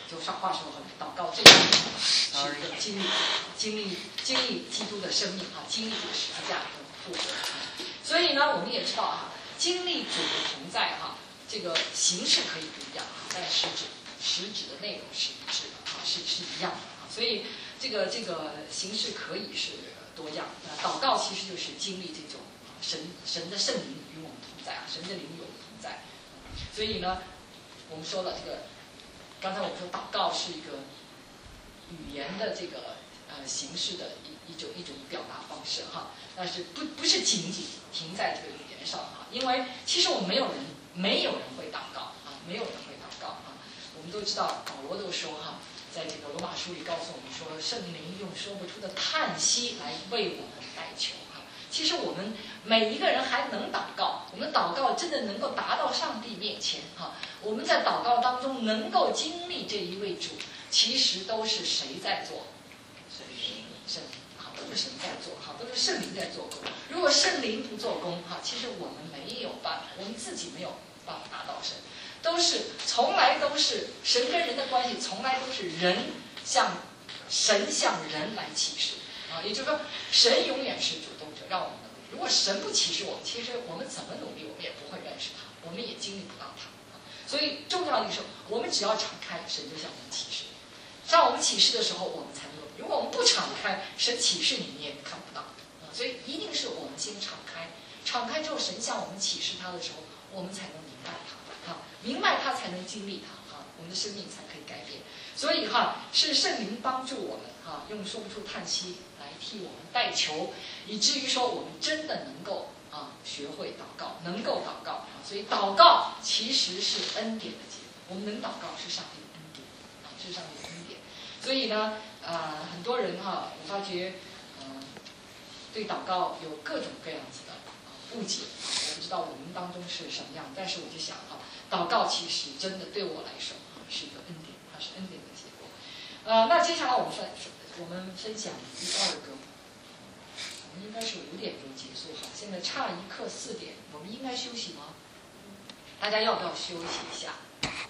A: 就上话说回来，祷告这个是一个经历经历经历基督的生命啊，经历这个十字架的复活。所以呢，我们也知道啊，经历主的同在哈、啊，这个形式可以不一样啊，但实质实质的内容是一致的啊，是是一样的啊。所以这个这个形式可以是多样。那祷告其实就是经历这种神神的圣灵与我们同在啊，神的灵与我们同在。所以呢，我们说了这个，刚才我们说祷告是一个语言的这个呃形式的一一种一种表达方式哈，但是不不是仅仅停在这个语言上哈，因为其实我们没有人没有人会祷告啊，没有人会祷告啊。我们都知道保罗都说哈，在这个罗马书里告诉我们说，圣灵用说不出的叹息来为我们代求哈。其实我们每一个人还能祷告，我们祷告真的能够达到上帝面前哈。我们在祷告当中能够经历这一位主，其实都是谁在做？圣灵，好，都是神在做，好，都是圣灵在做工。如果圣灵不做工，哈，其实我们没有办法，我们自己没有办法达到神，都是从来都是神跟人的关系，从来都是人向神向人来启示啊，也就是说，神永远是主动者，让我们能。如果神不启示我们，其实我们怎么努力，我们也不会认识他，我们也经历不到他。所以重要的是，我们只要敞开，神就向我们启示。向我们启示的时候，我们才能够。如果我们不敞开，神启示你，你也看不到啊。所以一定是我们先敞开，敞开之后，神向我们启示他的时候，我们才能明白他啊，明白他才能经历他啊，我们的生命才可以改变。所以哈，是圣灵帮助我们哈，用说不出叹息来替我们代求，以至于说我们真的能够啊学会祷告，能够祷告啊。所以祷告其实是恩典的结果，我们能祷告是上帝的恩典啊，是上帝的恩典。所以呢，呃，很多人哈，我发觉，呃，对祷告有各种各样子的啊误解啊，我不知道我们当中是什么样，但是我就想哈，祷告其实真的对我来说啊是一个恩典，它是恩典的结果。呃，那接下来我们分我们分享第二个，我们应该是五点钟结束哈，现在差一刻四点，我们应该休息吗？大家要不要休息一下？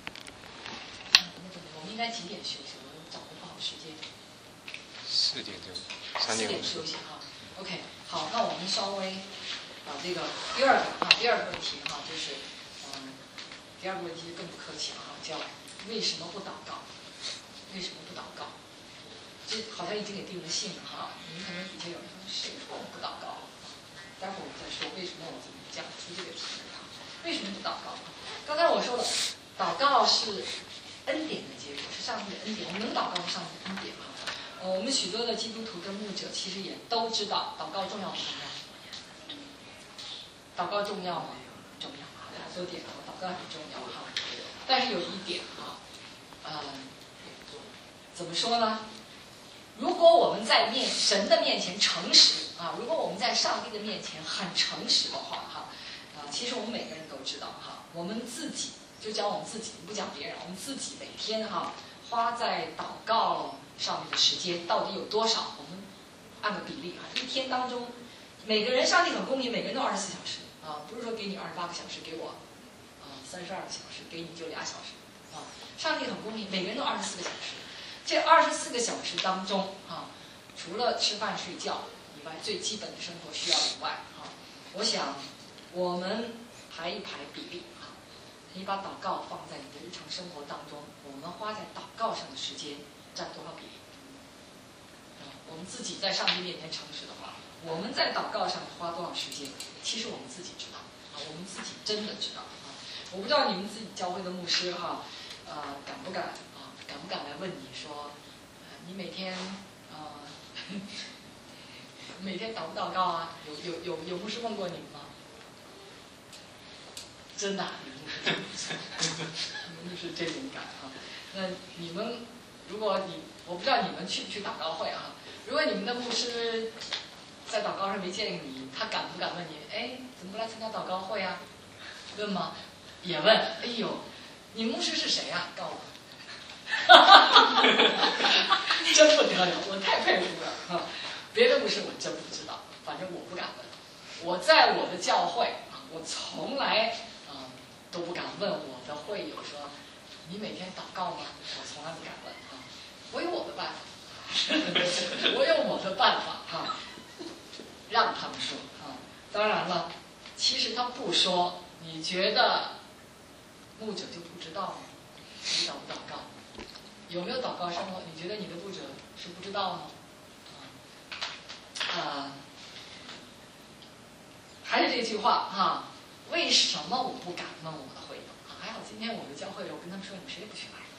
A: 我们应该几点休息？我掌握不好时间。
B: 四点钟，三点
A: 四点休息哈。OK， 好，那我们稍微把这个第二个啊，第二个问题哈，就是嗯，第二个问题更不客气了哈，叫为什么不祷告？为什么不祷告？这好像已经给定了性了哈。你们可能底下有人说，谁说我不祷告？待会儿我们再说为什么我怎么讲出这个题目啊？为什么不祷告？刚才我说了，祷告是恩典的结果，是上帝的恩典。我们能祷告是上帝的恩典哈。呃，我们许多的基督徒跟牧者其实也都知道，祷告重要不重要？祷告重要吗？重要哈，大家都点头，祷告很重要哈。但是有一点哈，呃，怎么说呢？如果我们在面神的面前诚实啊，如果我们在上帝的面前很诚实的话哈，啊，其实我们每个人都知道哈，我们自己就讲我们自己，不讲别人，我们自己每天哈花在祷告上面的时间到底有多少？我们按个比例哈，一天当中，每个人上帝很公平，每个人都二十四小时啊，不是说给你二十八个小时，给我啊三十二个小时，给你就俩小时啊，上帝很公平，每个人都二十四个小时。这二十四个小时当中啊，除了吃饭睡觉以外，最基本的生活需要以外啊，我想我们排一排比例啊，你把祷告放在你的日常生活当中，我们花在祷告上的时间占多少比例？啊，我们自己在上帝面前诚实的话，我们在祷告上花多少时间？其实我们自己知道啊，我们自己真的知道啊。我不知道你们自己教会的牧师哈，呃，敢不敢？敢不敢来问你说，呃、你每天呃每天祷不祷告啊？有有有有牧师问过你们吗？真的、啊，有牧师真的，有牧师这种感啊。那你们，如果你我不知道你们去不去祷告会啊？如果你们的牧师在祷告上没见你，他敢不敢问你？哎，怎么不来参加祷告会啊？问吗？也问。哎呦，你牧师是谁啊？告诉我。真不得了，我太佩服了啊！别的牧师我真不知道，反正我不敢问。我在我的教会啊，我从来啊都不敢问我的会友说， 你每天祷告吗？我从来不敢问啊，我有我的办法，我有我的办法啊，让他们说啊。当然了，其实他不说，你觉得牧者就不知道吗？你祷不祷告？有没有祷告生活？你觉得你的牧者是不知道吗？啊，呃，还是这句话哈、啊，为什么我不敢问我的会友？还好今天我们教会，我跟他们说，你们谁也不许来。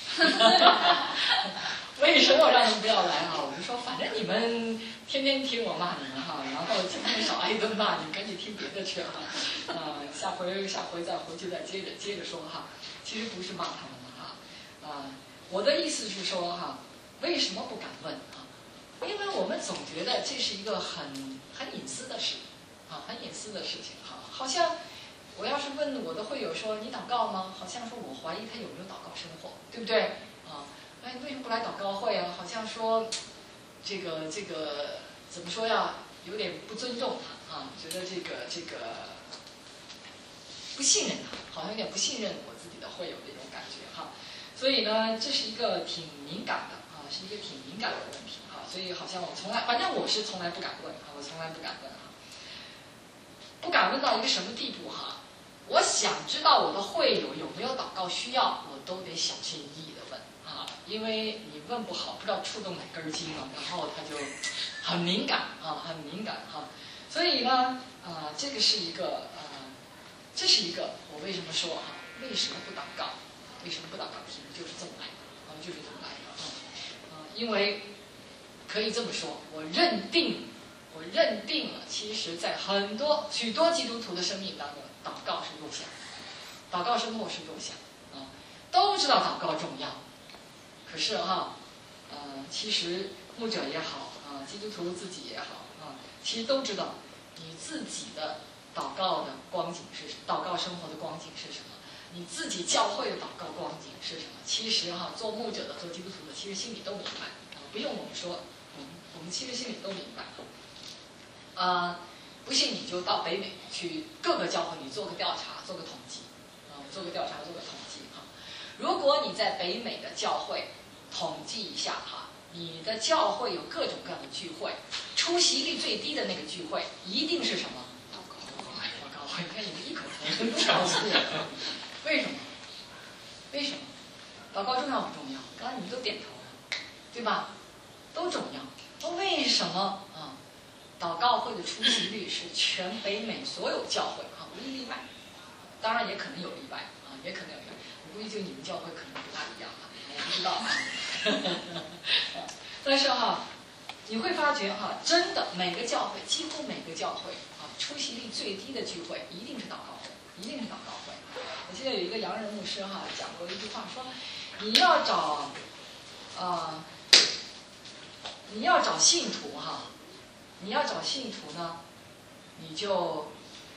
A: 为什么我让你们不要来啊？我就说，反正你们天天听我骂你们哈，然后今天少挨一顿骂，你们赶紧听别的去哈。啊、呃，下回下回再回去再接着接着说哈。其实不是骂他们的哈，啊、呃，我的意思是说哈，为什么不敢问啊？因为我们总觉得这是一个很很隐私的事，啊，很隐私的事情哈，好像。我要是问我的会友说你祷告吗？好像说我怀疑他有没有祷告生活，对不对？啊，哎，你为什么不来祷告会啊？好像说这个这个怎么说呀？有点不尊重他啊，觉得这个这个不信任他，好像有点不信任我自己的会友的一种感觉哈。所以呢，这是一个挺敏感的啊，是一个挺敏感的问题哈。所以好像我从来，反正我是从来不敢问啊，我从来不敢问啊，不敢问到一个什么地步哈？我想知道我的会友有没有祷告需要，我都得小心翼翼地问啊，因为你问不好，不知道触动哪根筋了，然后他就很敏感啊，很敏感哈、啊。所以呢，啊，这个是一个呃，这是一个我为什么说啊，为什么不祷告？为什么不祷告？题目就是这么来的啊，就是这么来的啊啊，因为可以这么说，我认定。我认定了，其实，在很多许多基督徒的生命当中，祷告是弱项，祷告生活是弱项啊，都知道祷告重要，可是哈，呃，其实牧者也好啊，基督徒自己也好啊，其实都知道你自己的祷告的光景是什么，祷告生活的光景是什么，你自己教会的祷告光景是什么。其实哈，做牧者的、做基督徒的，其实心里都明白啊，不用我们说，我们我们其实心里都明白。啊、呃，不信你就到北美去各个教会，你做个调查，做个统计，啊、呃，做个调查，做个统计哈。如果你在北美的教会统计一下哈，你的教会有各种各样的聚会，出席率最低的那个聚会一定是什么？祷告会。祷告会，你看你们异口同声不告诉我，为什么？为什么？祷告重要不重要？刚才你们都点头了，对吧？都重要。那为什么啊？祷告会的出席率是全北美所有教会啊，无一例外。当然也可能有例外啊，也可能有例外。我估计就你们教会可能不大一样啊，我不知道啊。但是哈，你会发觉哈，真的每个教会，几乎每个教会啊，出席率最低的聚会一定是祷告会，一定是祷告会。我记得有一个洋人牧师哈讲过一句话，说你要找啊、呃，你要找信徒哈。你要找信徒呢，你就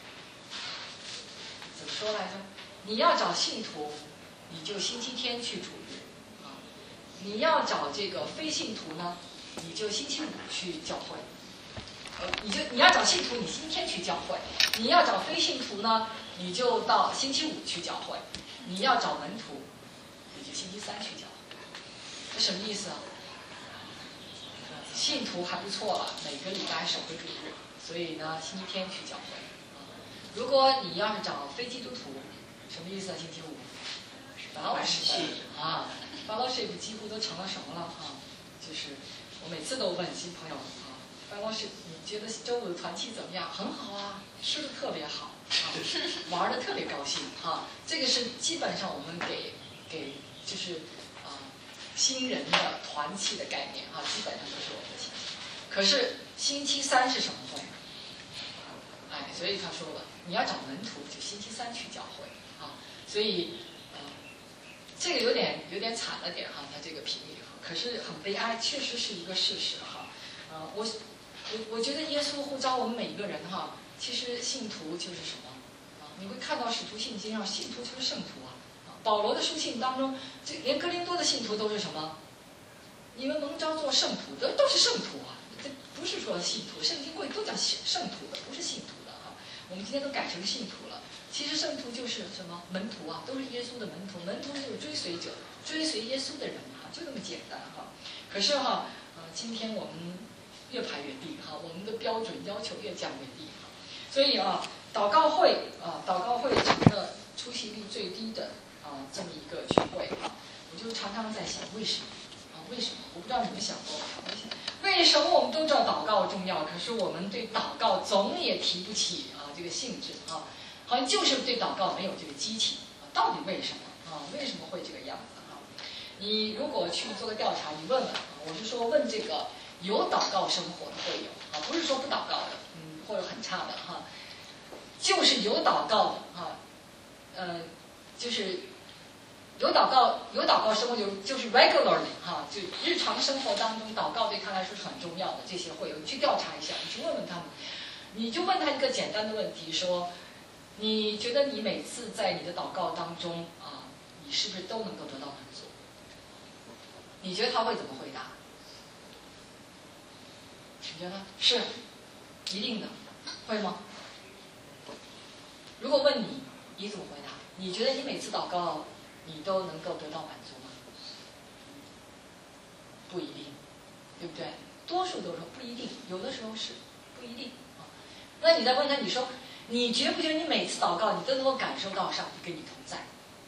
A: 怎么说来着？你要找信徒，你就星期天去主日啊；你要找这个非信徒呢，你就星期五去教会。呃，你就你要找信徒，你星期天去教会；你要找非信徒呢，你就到星期五去教会；你要找门徒，你就星期三去教会。这什么意思啊？信徒还不错了，每个礼拜守个主日，所以呢，星期天去教会。如果你要是找非基督徒，什么意思啊？星期五 fellowship 啊 ，fellowship 几乎都成了什么了啊？就是我每次都问新朋友啊 ，fellowship 你觉得周五的团契怎么样？很好啊，吃的特别好啊，玩的特别高兴啊。这个是基本上我们给给就是。新人的团契的概念啊，基本上都是我们的情形。可是星期三是什么会？哎，所以他说了，你要找门徒，就星期三去教会啊。所以，呃，这个有点有点惨了点哈，他这个评语，可是很悲哀，确实是一个事实哈。呃，我我我觉得耶稣呼召我们每一个人哈，其实信徒就是什么啊？你会看到使徒信经上，信徒就是圣徒啊。保罗的书信当中，这连哥林多的信徒都是什么？你们蒙召做圣徒的都是圣徒啊，这不是说信徒，圣经会都叫圣徒的，不是信徒的啊。我们今天都改成信徒了。 其实圣徒就是什么门徒啊，都是耶稣的门徒，门徒就是追随者，追随耶稣的人哈，就这么简单哈。可是哈，呃，今天我们越排越低哈，我们的标准要求越降越低哈，所以啊，祷告会啊，祷告会成了出席率最低的啊这么一个聚会哈。我就常常在想，为什么啊？为什么？我不知道你们想过没？为什么我们都知道祷告重要，可是我们对祷告总也提不起啊这个兴致啊，好像就是对祷告没有这个激情啊？到底为什么啊？为什么会这个样子啊？你如果去做个调查，你问问啊，我是说问这个有祷告生活的会友啊，不是说不祷告的，嗯，或者很差的哈，就是有祷告的哈，呃，就是有祷告有祷告生活有就是 regularly 哈，就日常生活当中祷告对他来说是很重要的。这些会友，你去调查一下，你去问问他们，你就问他一个简单的问题，说你觉得你每次在你的祷告当中啊，你是不是都能够得到满足？你觉得他会怎么回答？你觉得是一定的，会吗？如果问你，你怎么回答？你觉得你每次祷告你都能够得到满足吗？不一定，对不对？多数都说不一定，有的时候是不一定啊。那你再问他，你说你觉不觉得你每次祷告你都能够感受到上帝跟你同在？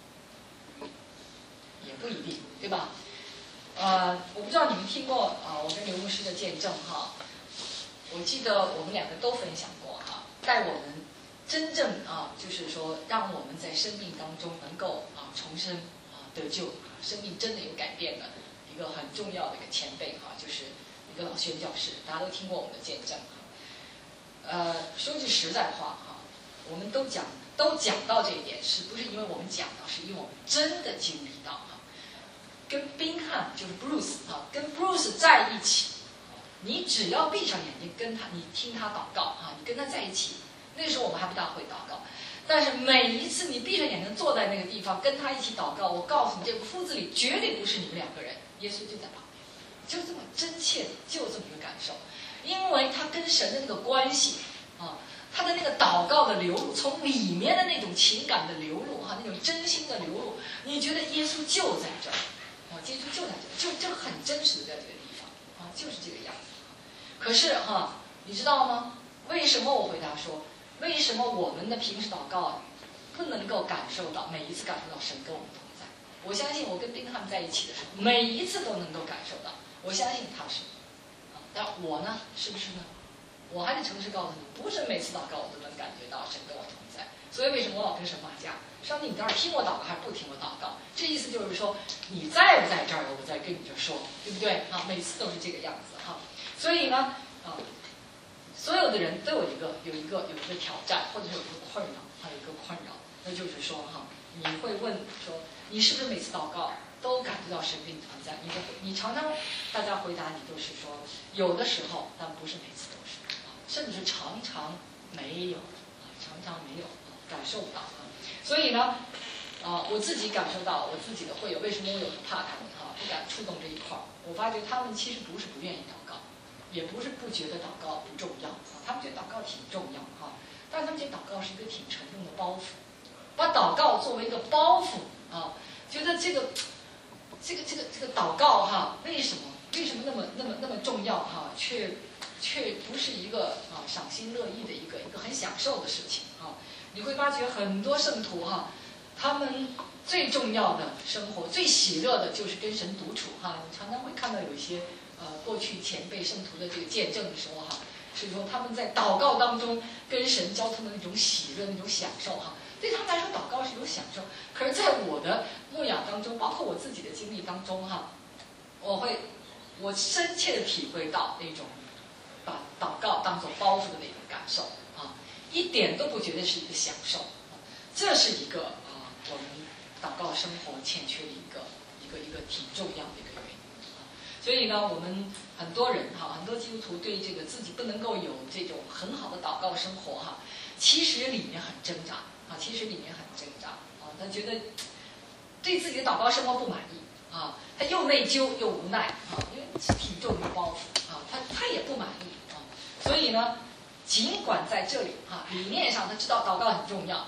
A: 也不一定，对吧？呃，我不知道你们听过啊、呃，我跟刘牧师的见证哈。我记得我们两个都分享过哈，带我们真正啊，就是说让我们在生命当中能够啊重生啊得救，生命真的有改变的一个很重要的一个前辈哈，就是一个老宣教士，大家都听过我们的见证哈。呃，说句实在话哈，我们都讲都讲到这一点，是不是因为我们讲到，是因为我们真的经历到哈。跟宾汉就是 Bruce 啊，跟 Bruce 在一起，你只要闭上眼睛跟他，你听他祷告啊，你跟他在一起。那时候我们还不大会祷告，但是每一次你闭上眼睛坐在那个地方跟他一起祷告，我告诉你，这个屋子里绝对不是你们两个人，耶稣就在旁边，就这么真切的，就这么一个感受，因为他跟神的那个关系啊，他的那个祷告的流露，从里面的那种情感的流露哈，那种真心的流露，你觉得耶稣就在这儿。耶稣就在这，就就很真实的在这个地方啊，就是这个样子。可是哈，你知道吗？为什么我回答说，为什么我们的平时祷告不能够感受到每一次感受到神跟我们同在？我相信我跟宾他们在一起的时候，每一次都能够感受到。我相信他是啊，但我呢，是不是呢？我还得诚实告诉你，不是每次祷告我都能感觉到神跟我同在。所以为什么我老跟神骂架？上帝，你到底听我祷告还是不听我祷告？这意思就是说，你在不在这儿，我在跟你这说，对不对？啊，每次都是这个样子哈。所以呢，啊，所有的人都有一个有一个有一个挑战，或者是有一个困扰，还有一个困扰，那就是说哈，你会问说，你是不是每次祷告都感觉到神跟你同在？你的你常常大家回答你都是说，有的时候，但不是每次都是，甚至是常常没有，啊，常常没有感受不到啊。所以呢，啊，我自己感受到我自己的会友，为什么我有时怕他们哈，不敢触动这一块儿？我发觉他们其实不是不愿意祷告，也不是不觉得祷告不重要啊，他们觉得祷告挺重要哈，但是他们觉得祷告是一个挺沉重的包袱，把祷告作为一个包袱啊，觉得这个这个这个这个祷告哈，为什么为什么那么那么那么重要哈，却却不是一个啊赏心乐意的一个一个很享受的事情啊。你会发觉很多圣徒哈，他们最重要的生活、最喜乐的就是跟神独处哈。你常常会看到有一些呃过去前辈圣徒的这个见证的时候哈，是说他们在祷告当中跟神交通的那种喜乐、那种享受哈。对他们来说，祷告是一种享受。可是，在我的牧养当中，包括我自己的经历当中哈，我会我深切的体会到那种把祷告当作包袱的那种感受。一点都不觉得是一个享受，这是一个啊，我们祷告生活欠缺的一个一个一个挺重要的一个原因啊。所以呢，我们很多人哈，很多基督徒对这个自己不能够有这种很好的祷告生活哈，其实里面很挣扎啊，其实里面很挣扎啊，他觉得对自己的祷告生活不满意啊，他又内疚又无奈啊，因为是挺重的包袱啊，他他也不满意啊，所以呢。尽管在这里哈，理念上他知道祷告很重要，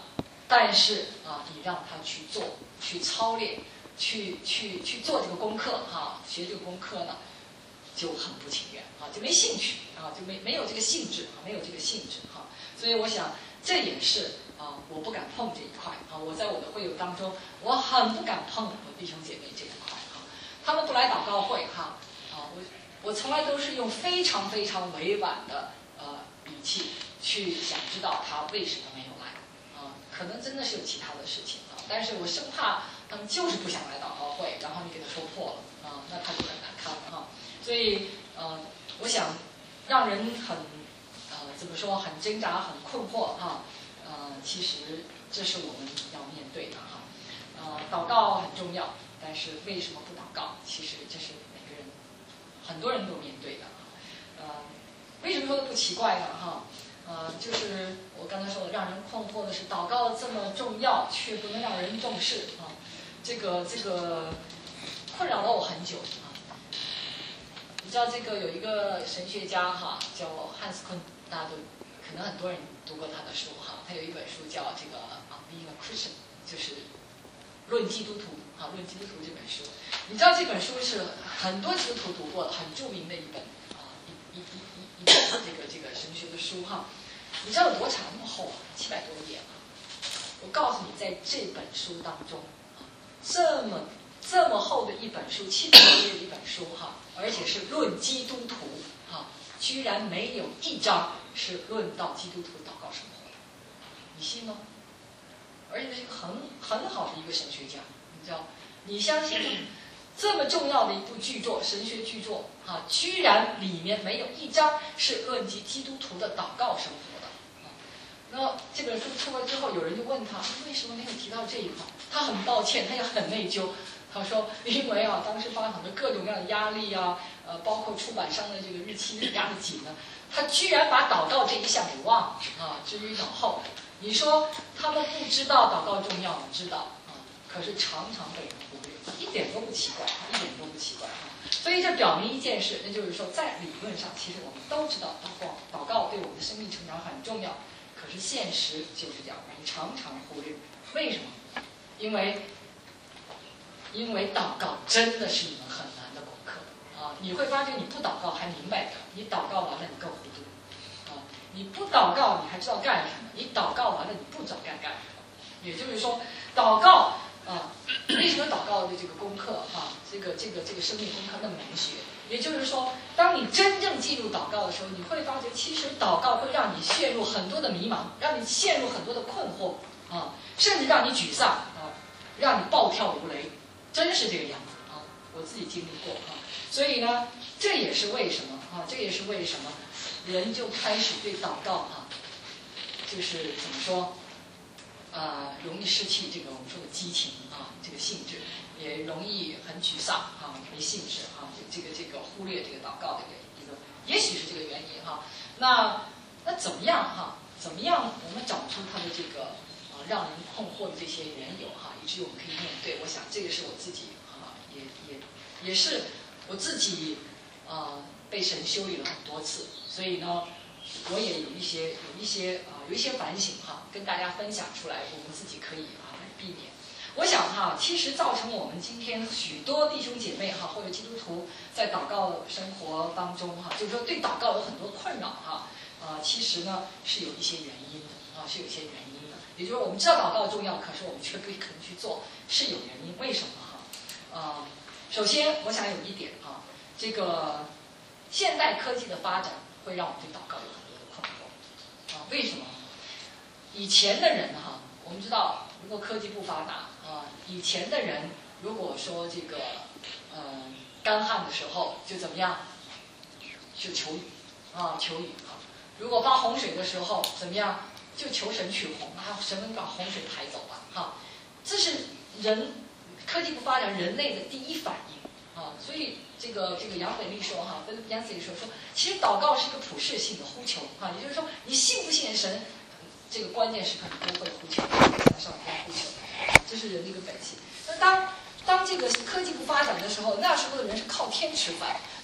A: 但是啊，你让他去做，去操练，去去去做这个功课哈，学这个功课呢，就很不情愿啊，就没兴趣啊，就没没有这个兴致啊，没有这个兴致哈。所以我想这也是啊，我不敢碰这一块啊。我在我的会友当中，我很不敢碰我弟兄姐妹这一块哈。他们不来祷告会哈啊，我我从来都是用非常非常委婉的呃语气去想知道他为什么没有来啊，可能真的是有其他的事情啊，但是我生怕他们就是不想来祷告会，然后你给他说破了啊，那他就很难堪了哈。所以呃，我想让人很呃怎么说，很挣扎、很困惑哈。呃，其实这是我们要面对的哈。呃，祷告很重要，但是为什么不祷告？其实这是每个人很多人都面对的。呃，为什么说的不奇怪呢？哈，呃，就是我刚才说的，让人困惑的是，祷告这么重要，却不能让人重视啊。这个这个困扰了我很久啊。你知道这个有一个神学家哈，叫汉斯昆，大家都可能很多人读过他的书哈。他有一本书叫这个啊《Being a Christian》，就是《论基督徒》啊，《论基督徒》这本书。你知道这本书是很多基督徒读过的，很著名的一本啊一一一一一本这个这个神学的书哈。你知道有多长？那么厚啊，七百多页啊！我告诉你，在这本书当中啊，这么这么厚的一本书，七百多页的一本书哈，而且是论基督徒哈，居然没有一章是论到基督徒祷告生活的，你信吗？而且是一个很很好的一个神学家，你知道？你相信吗？这么重要的一部巨作，神学巨作啊，居然里面没有一章是论及基督徒的祷告生活的。那这本书出了之后，有人就问他为什么没有提到这一块？他很抱歉，他也很内疚。他说，因为啊，当时发生的各种各样的压力啊，呃，包括出版商的这个日期压得紧呢，他居然把祷告这一项给忘了啊，置于脑后。你说他们不知道祷告重要吗？知道啊，可是常常被人忽略，一点都不奇怪，一点都不奇怪啊。所以这表明一件事，那就是说，在理论上，其实我们都知道祷告，祷告对我们的生命成长很重要。可是现实就是这样，我们常常忽略。为什么？因为，因为祷告真的是一门很难的功课啊！你会发觉你不祷告还明白点，你祷告完了你更糊涂啊！你不祷告你还知道干什么？你祷告完了你不知道该干什么。也就是说，祷告啊，为什么祷告的这个功课啊，这个这个这个生命功课那么难学？也就是说，当你真正进入祷告的时候，你会发觉，其实祷告会让你陷入很多的迷茫，让你陷入很多的困惑啊，甚至让你沮丧啊，让你暴跳如雷，真是这个样子啊！我自己经历过啊，所以呢，这也是为什么啊，这也是为什么人就开始对祷告啊，就是怎么说，呃，容易失去这个我们说的激情啊，这个兴致。也容易很沮丧啊，没兴致啊，这个这个忽略这个祷告的一个，也许是这个原因哈。那那怎么样哈？怎么样我们找出它的这个啊让人困惑的这些缘由哈，以至于我们可以面对？我想这个是我自己啊，也也也是我自己啊被神修理了很多次，所以呢，我也有一些有一些啊有一些反省哈，跟大家分享出来，我们自己可以啊来避免。我想哈，其实造成我们今天许多弟兄姐妹哈，或者基督徒在祷告生活当中哈，就是说对祷告有很多困扰哈，呃，其实呢是有一些原因的啊，是有一些原因的。也就是我们知道祷告重要，可是我们却不肯去做，是有原因。为什么哈？呃，首先我想有一点啊，这个现代科技的发展会让我们对祷告有很多的困惑啊。为什么？以前的人哈，我们知道。如果科技不发达啊，以前的人如果说这个呃干旱的时候就怎么样，就求雨啊求雨啊。如果发洪水的时候怎么样，就求神去洪啊，神能把洪水排走吧哈。这是人科技不发展人类的第一反应啊。所以这个这个杨伟丽说哈，跟杨子怡说说，其实祷告是一个普世性的呼求啊，也就是说你信不信神？这个关键时刻你都会呼求，向上天呼求，这是人的一个本性。那当当这个科技不发展的时候，那时候的人是靠天吃饭，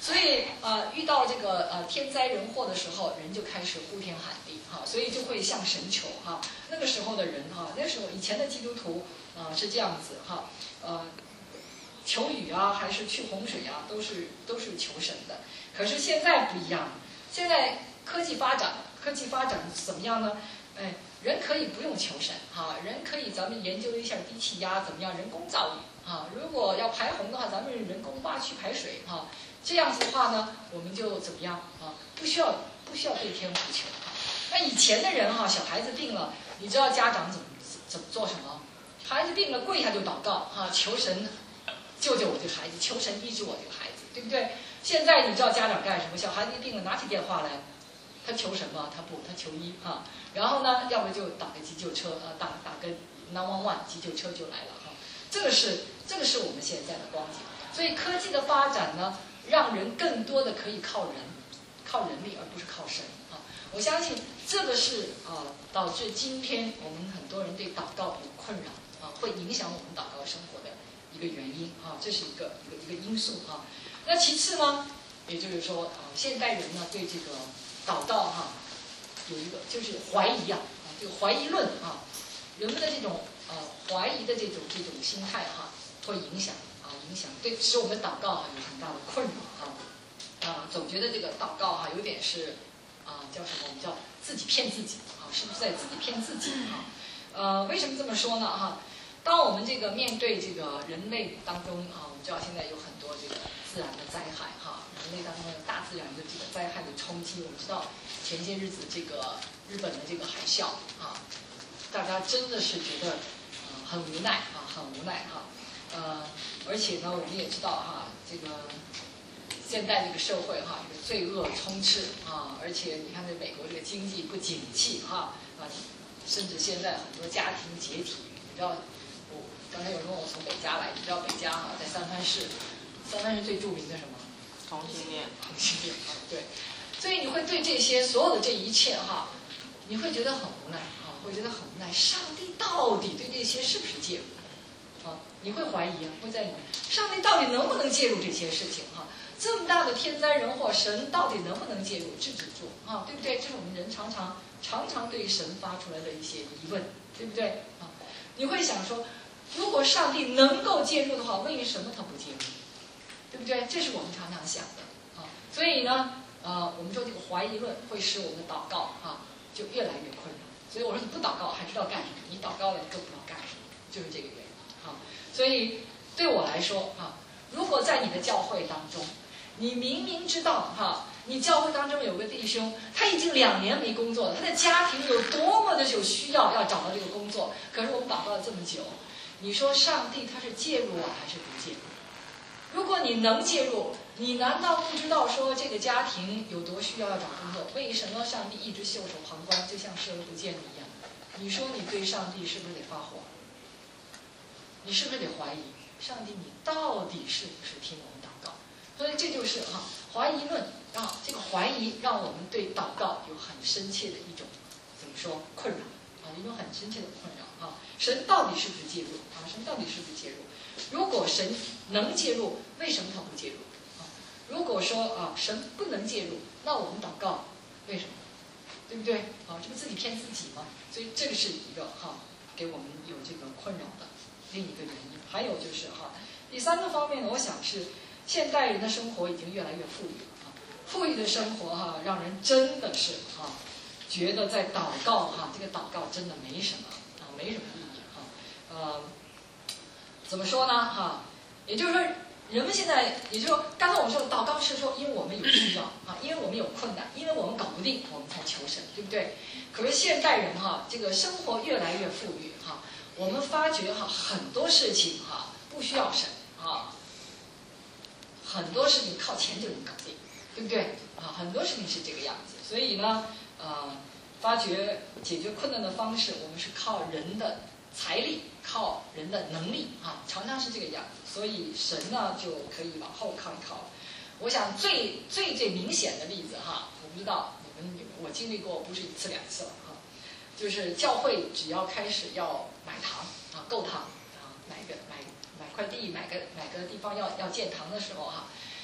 A: 所以呃，遇到这个呃天灾人祸的时候，人就开始呼天喊地哈，所以就会向神求哈。那个时候的人哈，那时候以前的基督徒啊、呃、是这样子哈，呃，求雨啊，还是去洪水啊，都是都是求神的。可是现在不一样，现在科技发展，科技发展怎么样呢？哎，人可以不用求神哈，人可以咱们研究一下低气压怎么样，人工造雨啊。如果要排洪的话，咱们人工挖渠排水哈。这样子的话呢，我们就怎么样啊？不需要不需要对天呼求哈。那以前的人哈，小孩子病了，你知道家长怎么怎么做什么？孩子病了，跪下就祷告哈，求神救救我这个孩子，求神医治我这个孩子，对不对？现在你知道家长干什么？小孩子一病了，拿起电话来，他求什么？他不，他求医哈。然后呢，要不就打个急救车，呃，打打个九一一急救车就来了哈。这个是这个是我们现在的光景。所以科技的发展呢，让人更多的可以靠人，靠人力而不是靠神啊。我相信这个是啊、呃、导致今天我们很多人对祷告有困扰啊，会影响我们祷告生活的一个原因啊，这是一个一个一个因素啊。那其次呢，也就是说啊，现代人呢对这个祷告哈、啊、有一个就是怀疑啊，啊这个怀疑论啊，人们的这种呃怀疑的这种这种心态哈、啊，会影响。影响对，使我们祷告哈有很大的困扰哈，啊，总觉得这个祷告哈有点是啊叫什么？我们叫自己骗自己啊，是不是在自己骗自己哈？呃，为什么这么说呢哈？当我们这个面对这个人类当中啊，我们知道现在有很多这个自然的灾害哈，人类当中的大自然的这个灾害的冲击，我们知道前些日子这个日本的这个海啸啊，大家真的是觉得啊很无奈啊，很无奈哈。呃，而且呢，我们也知道哈，这个现在这个社会哈，这个罪恶充斥啊，而且你看这美国这个经济不景气哈啊，甚至现在很多家庭解体。你知道，我刚才有人问我从北加来，你知道北加哈在三藩市，三藩市最著名的什么？
C: 同性恋。
A: 同性恋啊，对。所以你会对这些所有的这一切哈，你会觉得很无奈啊，会觉得很无奈。上帝到底对这些是不是介入？啊，你会怀疑啊，会在你上帝到底能不能介入这些事情哈、啊？这么大的天灾人祸，神到底能不能介入制止住啊？对不对？这是我们人常常常常对神发出来的一些疑问，对不对啊？你会想说，如果上帝能够介入的话，为什么他不介入？对不对？这是我们常常想的啊。所以呢，呃，我们说这个怀疑论会使我们的祷告啊就越来越困扰。所以我说你不祷告还知道干什么？你祷告了你更不知道干什么，就是这个原因。啊，所以对我来说啊，如果在你的教会当中，你明明知道哈、啊，你教会当中有个弟兄，他已经两年没工作了，他的家庭有多么的有需要要找到这个工作，可是我们祷告了这么久，你说上帝他是介入啊还是不介入？如果你能介入，你难道不知道说这个家庭有多需要要找工作？为什么上帝一直袖手旁观，就像视而不见一样？你说你对上帝是不是得发火？你是不是得怀疑上帝？你到底是不是听我们祷告？所以这就是哈、啊、怀疑论啊，这个怀疑让我们对祷告有很深切的一种怎么说困扰啊，一种很深切的困扰啊。神到底是不是介入啊？神到底是不是介入？如果神能介入，为什么他不介入啊？如果说啊神不能介入，那我们祷告为什么？对不对啊？这不自己骗自己吗？所以这个是一个哈、啊、给我们有这个困扰的另一个原因。还有就是哈、啊，第三个方面呢，我想是现代人的生活已经越来越富裕了啊，富裕的生活哈、啊，让人真的是哈、啊，觉得在祷告哈、啊，这个祷告真的没什么啊，没什么意义哈、啊，呃，怎么说呢哈、啊？也就是说，人们现在，也就是说，刚才我们说祷告是说，因为我们有需要啊，因为我们有困难，因为我们搞不定，我们才求神，对不对？可是现代人哈、啊，这个生活越来越富裕哈、啊，我们发觉哈、啊，很多事情哈、啊，不需要神啊，很多事情靠钱就能搞定，对不对？啊，很多事情是这个样子，所以呢，呃，发觉解决困难的方式，我们是靠人的财力，靠人的能力啊，常常是这个样子。所以神呢就可以往后靠一靠。我想最最最明显的例子哈，我不知道你们我经历过不是一次两次了哈，就是教会只要开始要买堂啊，购堂啊，买个买买块地，买个买个地方要要建堂的时候哈，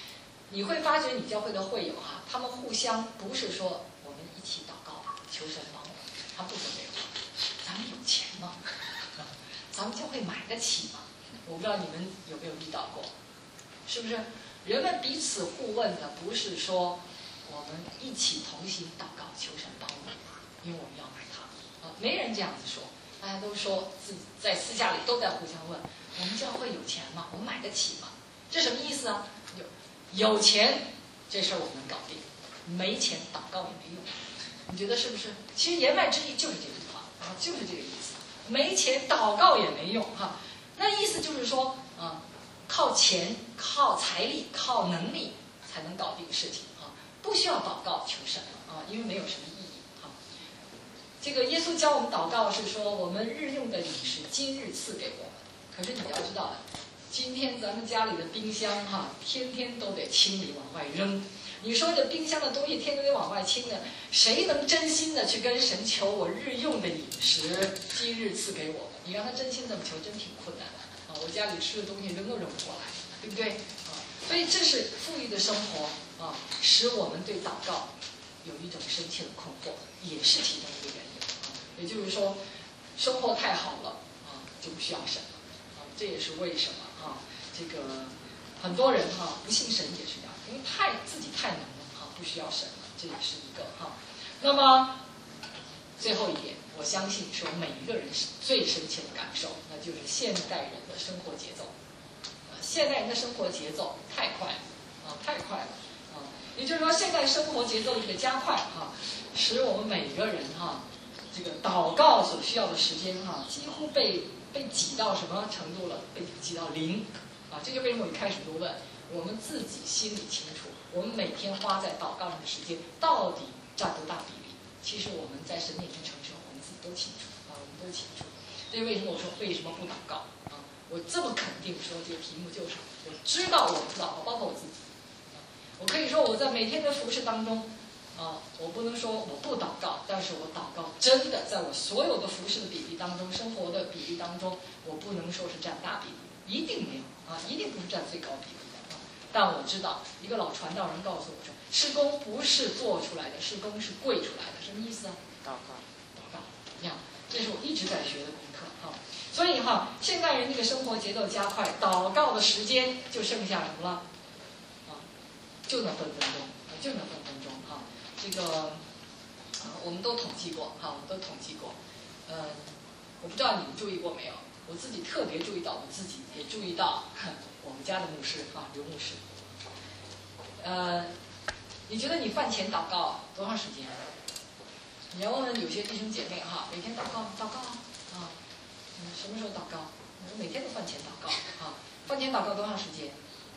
A: 你会发觉你教会的会友哈、啊，他们互相不是说我们一起祷告吧，求神帮我，他不说这个话。咱们有钱吗？咱们教会买得起吗？我不知道你们有没有遇到过，是不是？人们彼此互问的不是说我们一起同行祷告，求神帮我，因为我们要买它啊，没人这样子说，大家都说自己在私下里都在互相问，我们教会有钱吗？我们买得起吗？这什么意思啊？有有钱这事儿我们能搞定，没钱祷告也没用，你觉得是不是？其实言外之意就是这句话啊，就是这个意思。没钱祷告也没用哈、啊，那意思就是说啊，靠钱、靠财力、靠能力才能搞定事情啊，不需要祷告求神啊，因为没有什么意义哈、啊。这个耶稣教我们祷告是说，我们日用的饮食今日赐给我们。可是你要知道，今天咱们家里的冰箱哈、啊，天天都得清理往外扔。你说这冰箱的东西天天得往外清呢，谁能真心的去跟神求我日用的饮食今日赐给我们？你让他真心这么求，真挺困难的啊！我家里吃的东西扔都扔不过来，对不对啊？所以这是富裕的生活啊，使我们对祷告有一种深切的困惑，也是其中一个原因啊。也就是说，生活太好了啊，就不需要神了啊。这也是为什么啊？这个很多人哈、啊、不信神也是这样。因为太自己太能了哈，不需要神了，这也是一个哈。那么最后一点，我相信是我们每一个人最深切的感受，那就是现代人的生活节奏。啊，现代人的生活节奏太快了啊，太快了啊！也就是说，现代生活节奏的一个加快哈、啊，使我们每个人哈、啊，这个祷告所需要的时间哈、啊，几乎被被挤到什么程度了？被挤到零啊！这就为什么我一开始就问。我们自己心里清楚，我们每天花在祷告上的时间到底占多大比例？其实我们在神面前诚实，我们自己都清楚啊，我们都清楚。所以为什么我说为什么不祷告啊？我这么肯定说这个题目就是我知道我不祷告，包括我自己。啊、我可以说我在每天的服事当中啊，我不能说我不祷告，但是我祷告真的在我所有的服事的比例当中，生活的比例当中，我不能说是占大比例，一定没有啊，一定不是占最高比例。但我知道，一个老传道人告诉我说，事工不是做出来的，事工是跪出来的，什么意思啊？
B: 祷告，
A: 祷告，呀，这是我一直在学的功课哈。所以哈，现代人这个生活节奏加快，祷告的时间就剩下什么了？啊，就那分分钟，就那分分钟哈。这个，啊，我们都统计过哈，我们都统计过。呃，我不知道你们注意过没有？我自己特别注意到，我自己也注意到。我们家的牧师啊，刘牧师，呃，你觉得你饭前祷告多长时间？你要问问有些弟兄姐妹哈，每天祷告祷告啊，嗯，什么时候祷告？我说每天都饭前祷告啊，饭前祷告多长时间？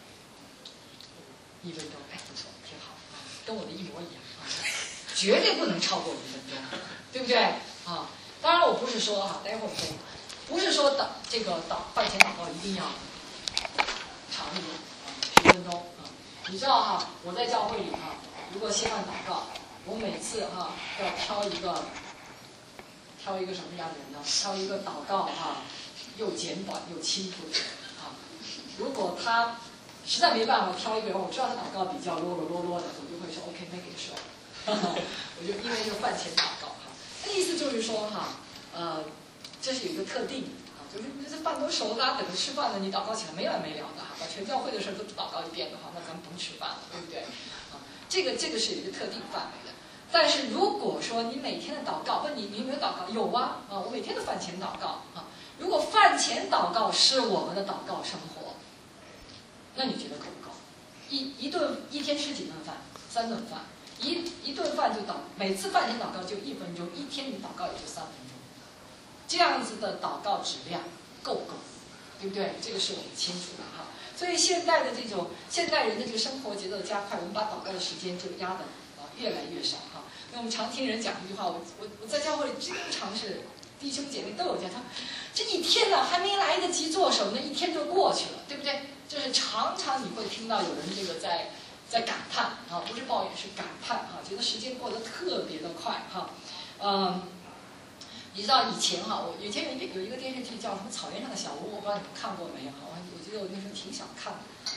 A: 一分钟，哎，不错，挺好啊，跟我的一模一样啊，绝对不能超过一分钟，对不对啊？当然我不是说哈，待会儿我们不是说祷这个祷饭前祷告一定要。长一点啊，十分钟啊！你知道哈，我在教会里哈，如果希望祷告，我每次哈要挑一个，挑一个什么样的人呢？挑一个祷告哈又简短又清楚的人啊。如果他实在没办法挑一个人，我知道他祷告比较啰啰啰啰的，我就会说 OK make it short。我就因为就饭前祷告哈，那意思就是说哈，呃，这是有一个特定。就是这饭都熟了，等着吃饭了，你祷告起来没完没了的哈，把全教会的事都祷告一遍的话，那咱们甭吃饭了，对不对？啊，这个这个是有一个特定范围的。但是如果说你每天的祷告，问你你有没有祷告？有啊，啊，我每天都饭前祷告啊。如果饭前祷告是我们的祷告生活，那你觉得够不够？一一顿一天吃几顿饭？三顿饭，一一顿饭就祷，每次饭前祷告就一分钟，一天你祷告也就三分钟。这样子的祷告质量够不够？对不对？这个是我们清楚的哈。所以现代的这种现代人的这个生活节奏加快，我们把祷告的时间就压的啊越来越少哈。那我们常听人讲一句话，我我我在教会里经常是弟兄姐妹都有讲，他这一天呢还没来得及做什么呢，一天就过去了，对不对？就是常常你会听到有人这个在在感叹啊，不是抱怨是感叹啊，觉得时间过得特别的快哈，嗯。你知道以前哈，我以前有一个有一个电视剧叫什么《草原上的小屋》，我不知道你们看过没有？我我觉得我那时候挺想看的。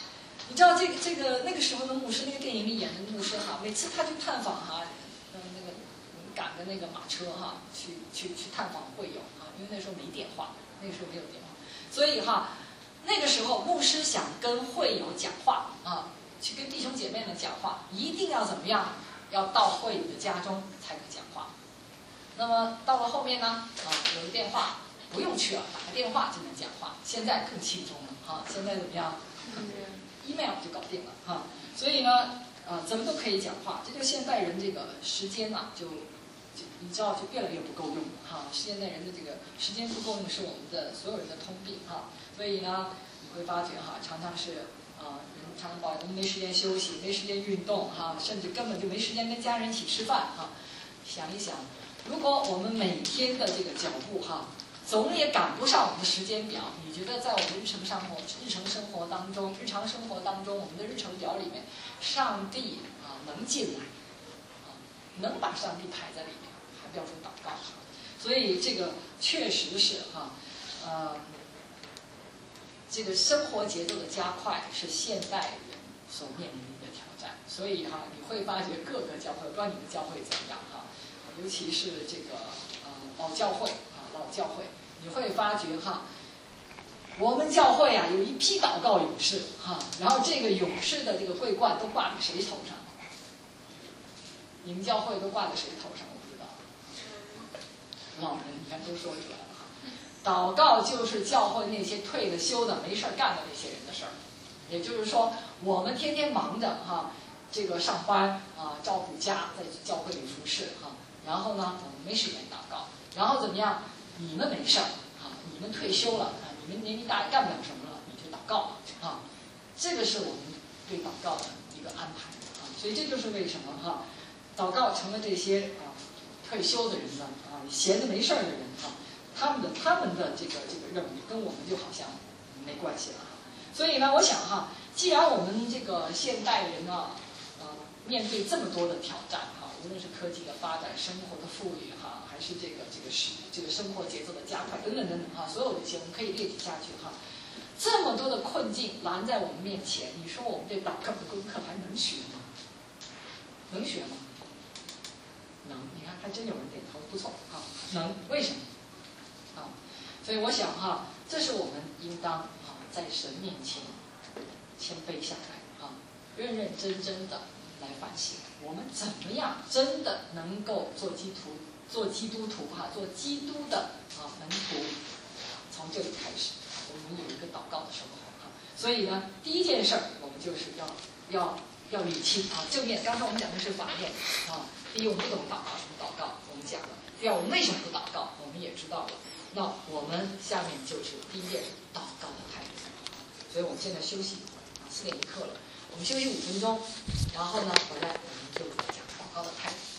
A: 你知道这个这个那个时候的牧师，那个电影里演的牧师哈，每次他去探访哈，嗯，那个赶着那个马车哈，去去去探访会友啊，因为那时候没电话，那个时候没有电话，所以哈，那个时候牧师想跟会友讲话啊，去跟弟兄姐妹们讲话，一定要怎么样？要到会友的家中才能讲话。那么到了后面呢，啊，有个电话不用去了，打个电话就能讲话。现在更轻松了哈，现在怎么样？ email 就搞定了哈，所以呢，呃，怎么都可以讲话，这就现代人这个时间呐、啊，就就你知道就越来越不够用了哈。现代人的这个时间不够用是我们的所有人的通病哈，所以呢，你会发觉哈，常常是啊、呃，人常常抱怨我们没时间休息，没时间运动哈，甚至根本就没时间跟家人一起吃饭哈。想一想，如果我们每天的这个脚步哈。 总也赶不上我们的时间表。你觉得在我们日常生活、日常生活当中、日常生活当中，我们的日程表里面，上帝啊能进来，啊能把上帝排在里面，还不要说祷告。所以这个确实是哈，呃，这个生活节奏的加快是现代人所面临的一个挑战。所以哈，你会发觉各个教会，不知道你们教会怎么样哈，尤其是这个呃老教会。 老教会，你会发觉哈，我们教会啊有一批祷告勇士哈，然后这个勇士的这个桂冠都挂在谁头上？你们教会都挂在谁头上？我不知道。老人，你看都说出来了哈。祷告就是教会那些退了休的、没事干的那些人的事儿，也就是说，我们天天忙着哈，这个上班啊，照顾家，在教会里服侍哈，然后呢，我们没时间祷告，然后怎么样？ 你们没事儿啊，你们退休了啊，你们年纪大也干不了什么了，你就祷告啊，这个是我们对祷告的一个安排啊，所以这就是为什么哈，祷告成了这些啊退休的人呢啊，闲着没事儿的人啊，他们的他们的这个这个任务跟我们就好像没关系了哈，所以呢，我想哈，既然我们这个现代人呢，呃，面对这么多的挑战哈，无论是科技的发展、生活的富裕哈。 还是这个这个是这个生活节奏的加快等等等等哈，所有这些我们可以列举下去哈。这么多的困境拦在我们面前，你说我们这祷告的功课还能学吗？能学吗？能，你看还真有人点头，不错啊，能。为什么？啊，所以我想哈，这是我们应当啊在神面前谦卑下来啊，认认真真的来反省，我们怎么样真的能够做基督。 做基督徒哈，做基督的啊门徒，从这里开始，我们有一个祷告的生活哈。所以呢，第一件事儿，我们就是要要要理清啊正面。刚才我们讲的是反面啊。第一，我们不懂祷告，什么祷告，我们讲了。第二，我们为什么不祷告，我们也知道了。那我们下面就是第一件祷告的态度。所以我们现在休息啊，四点一刻了，我们休息五分钟，然后呢回来我们就讲祷告的态度。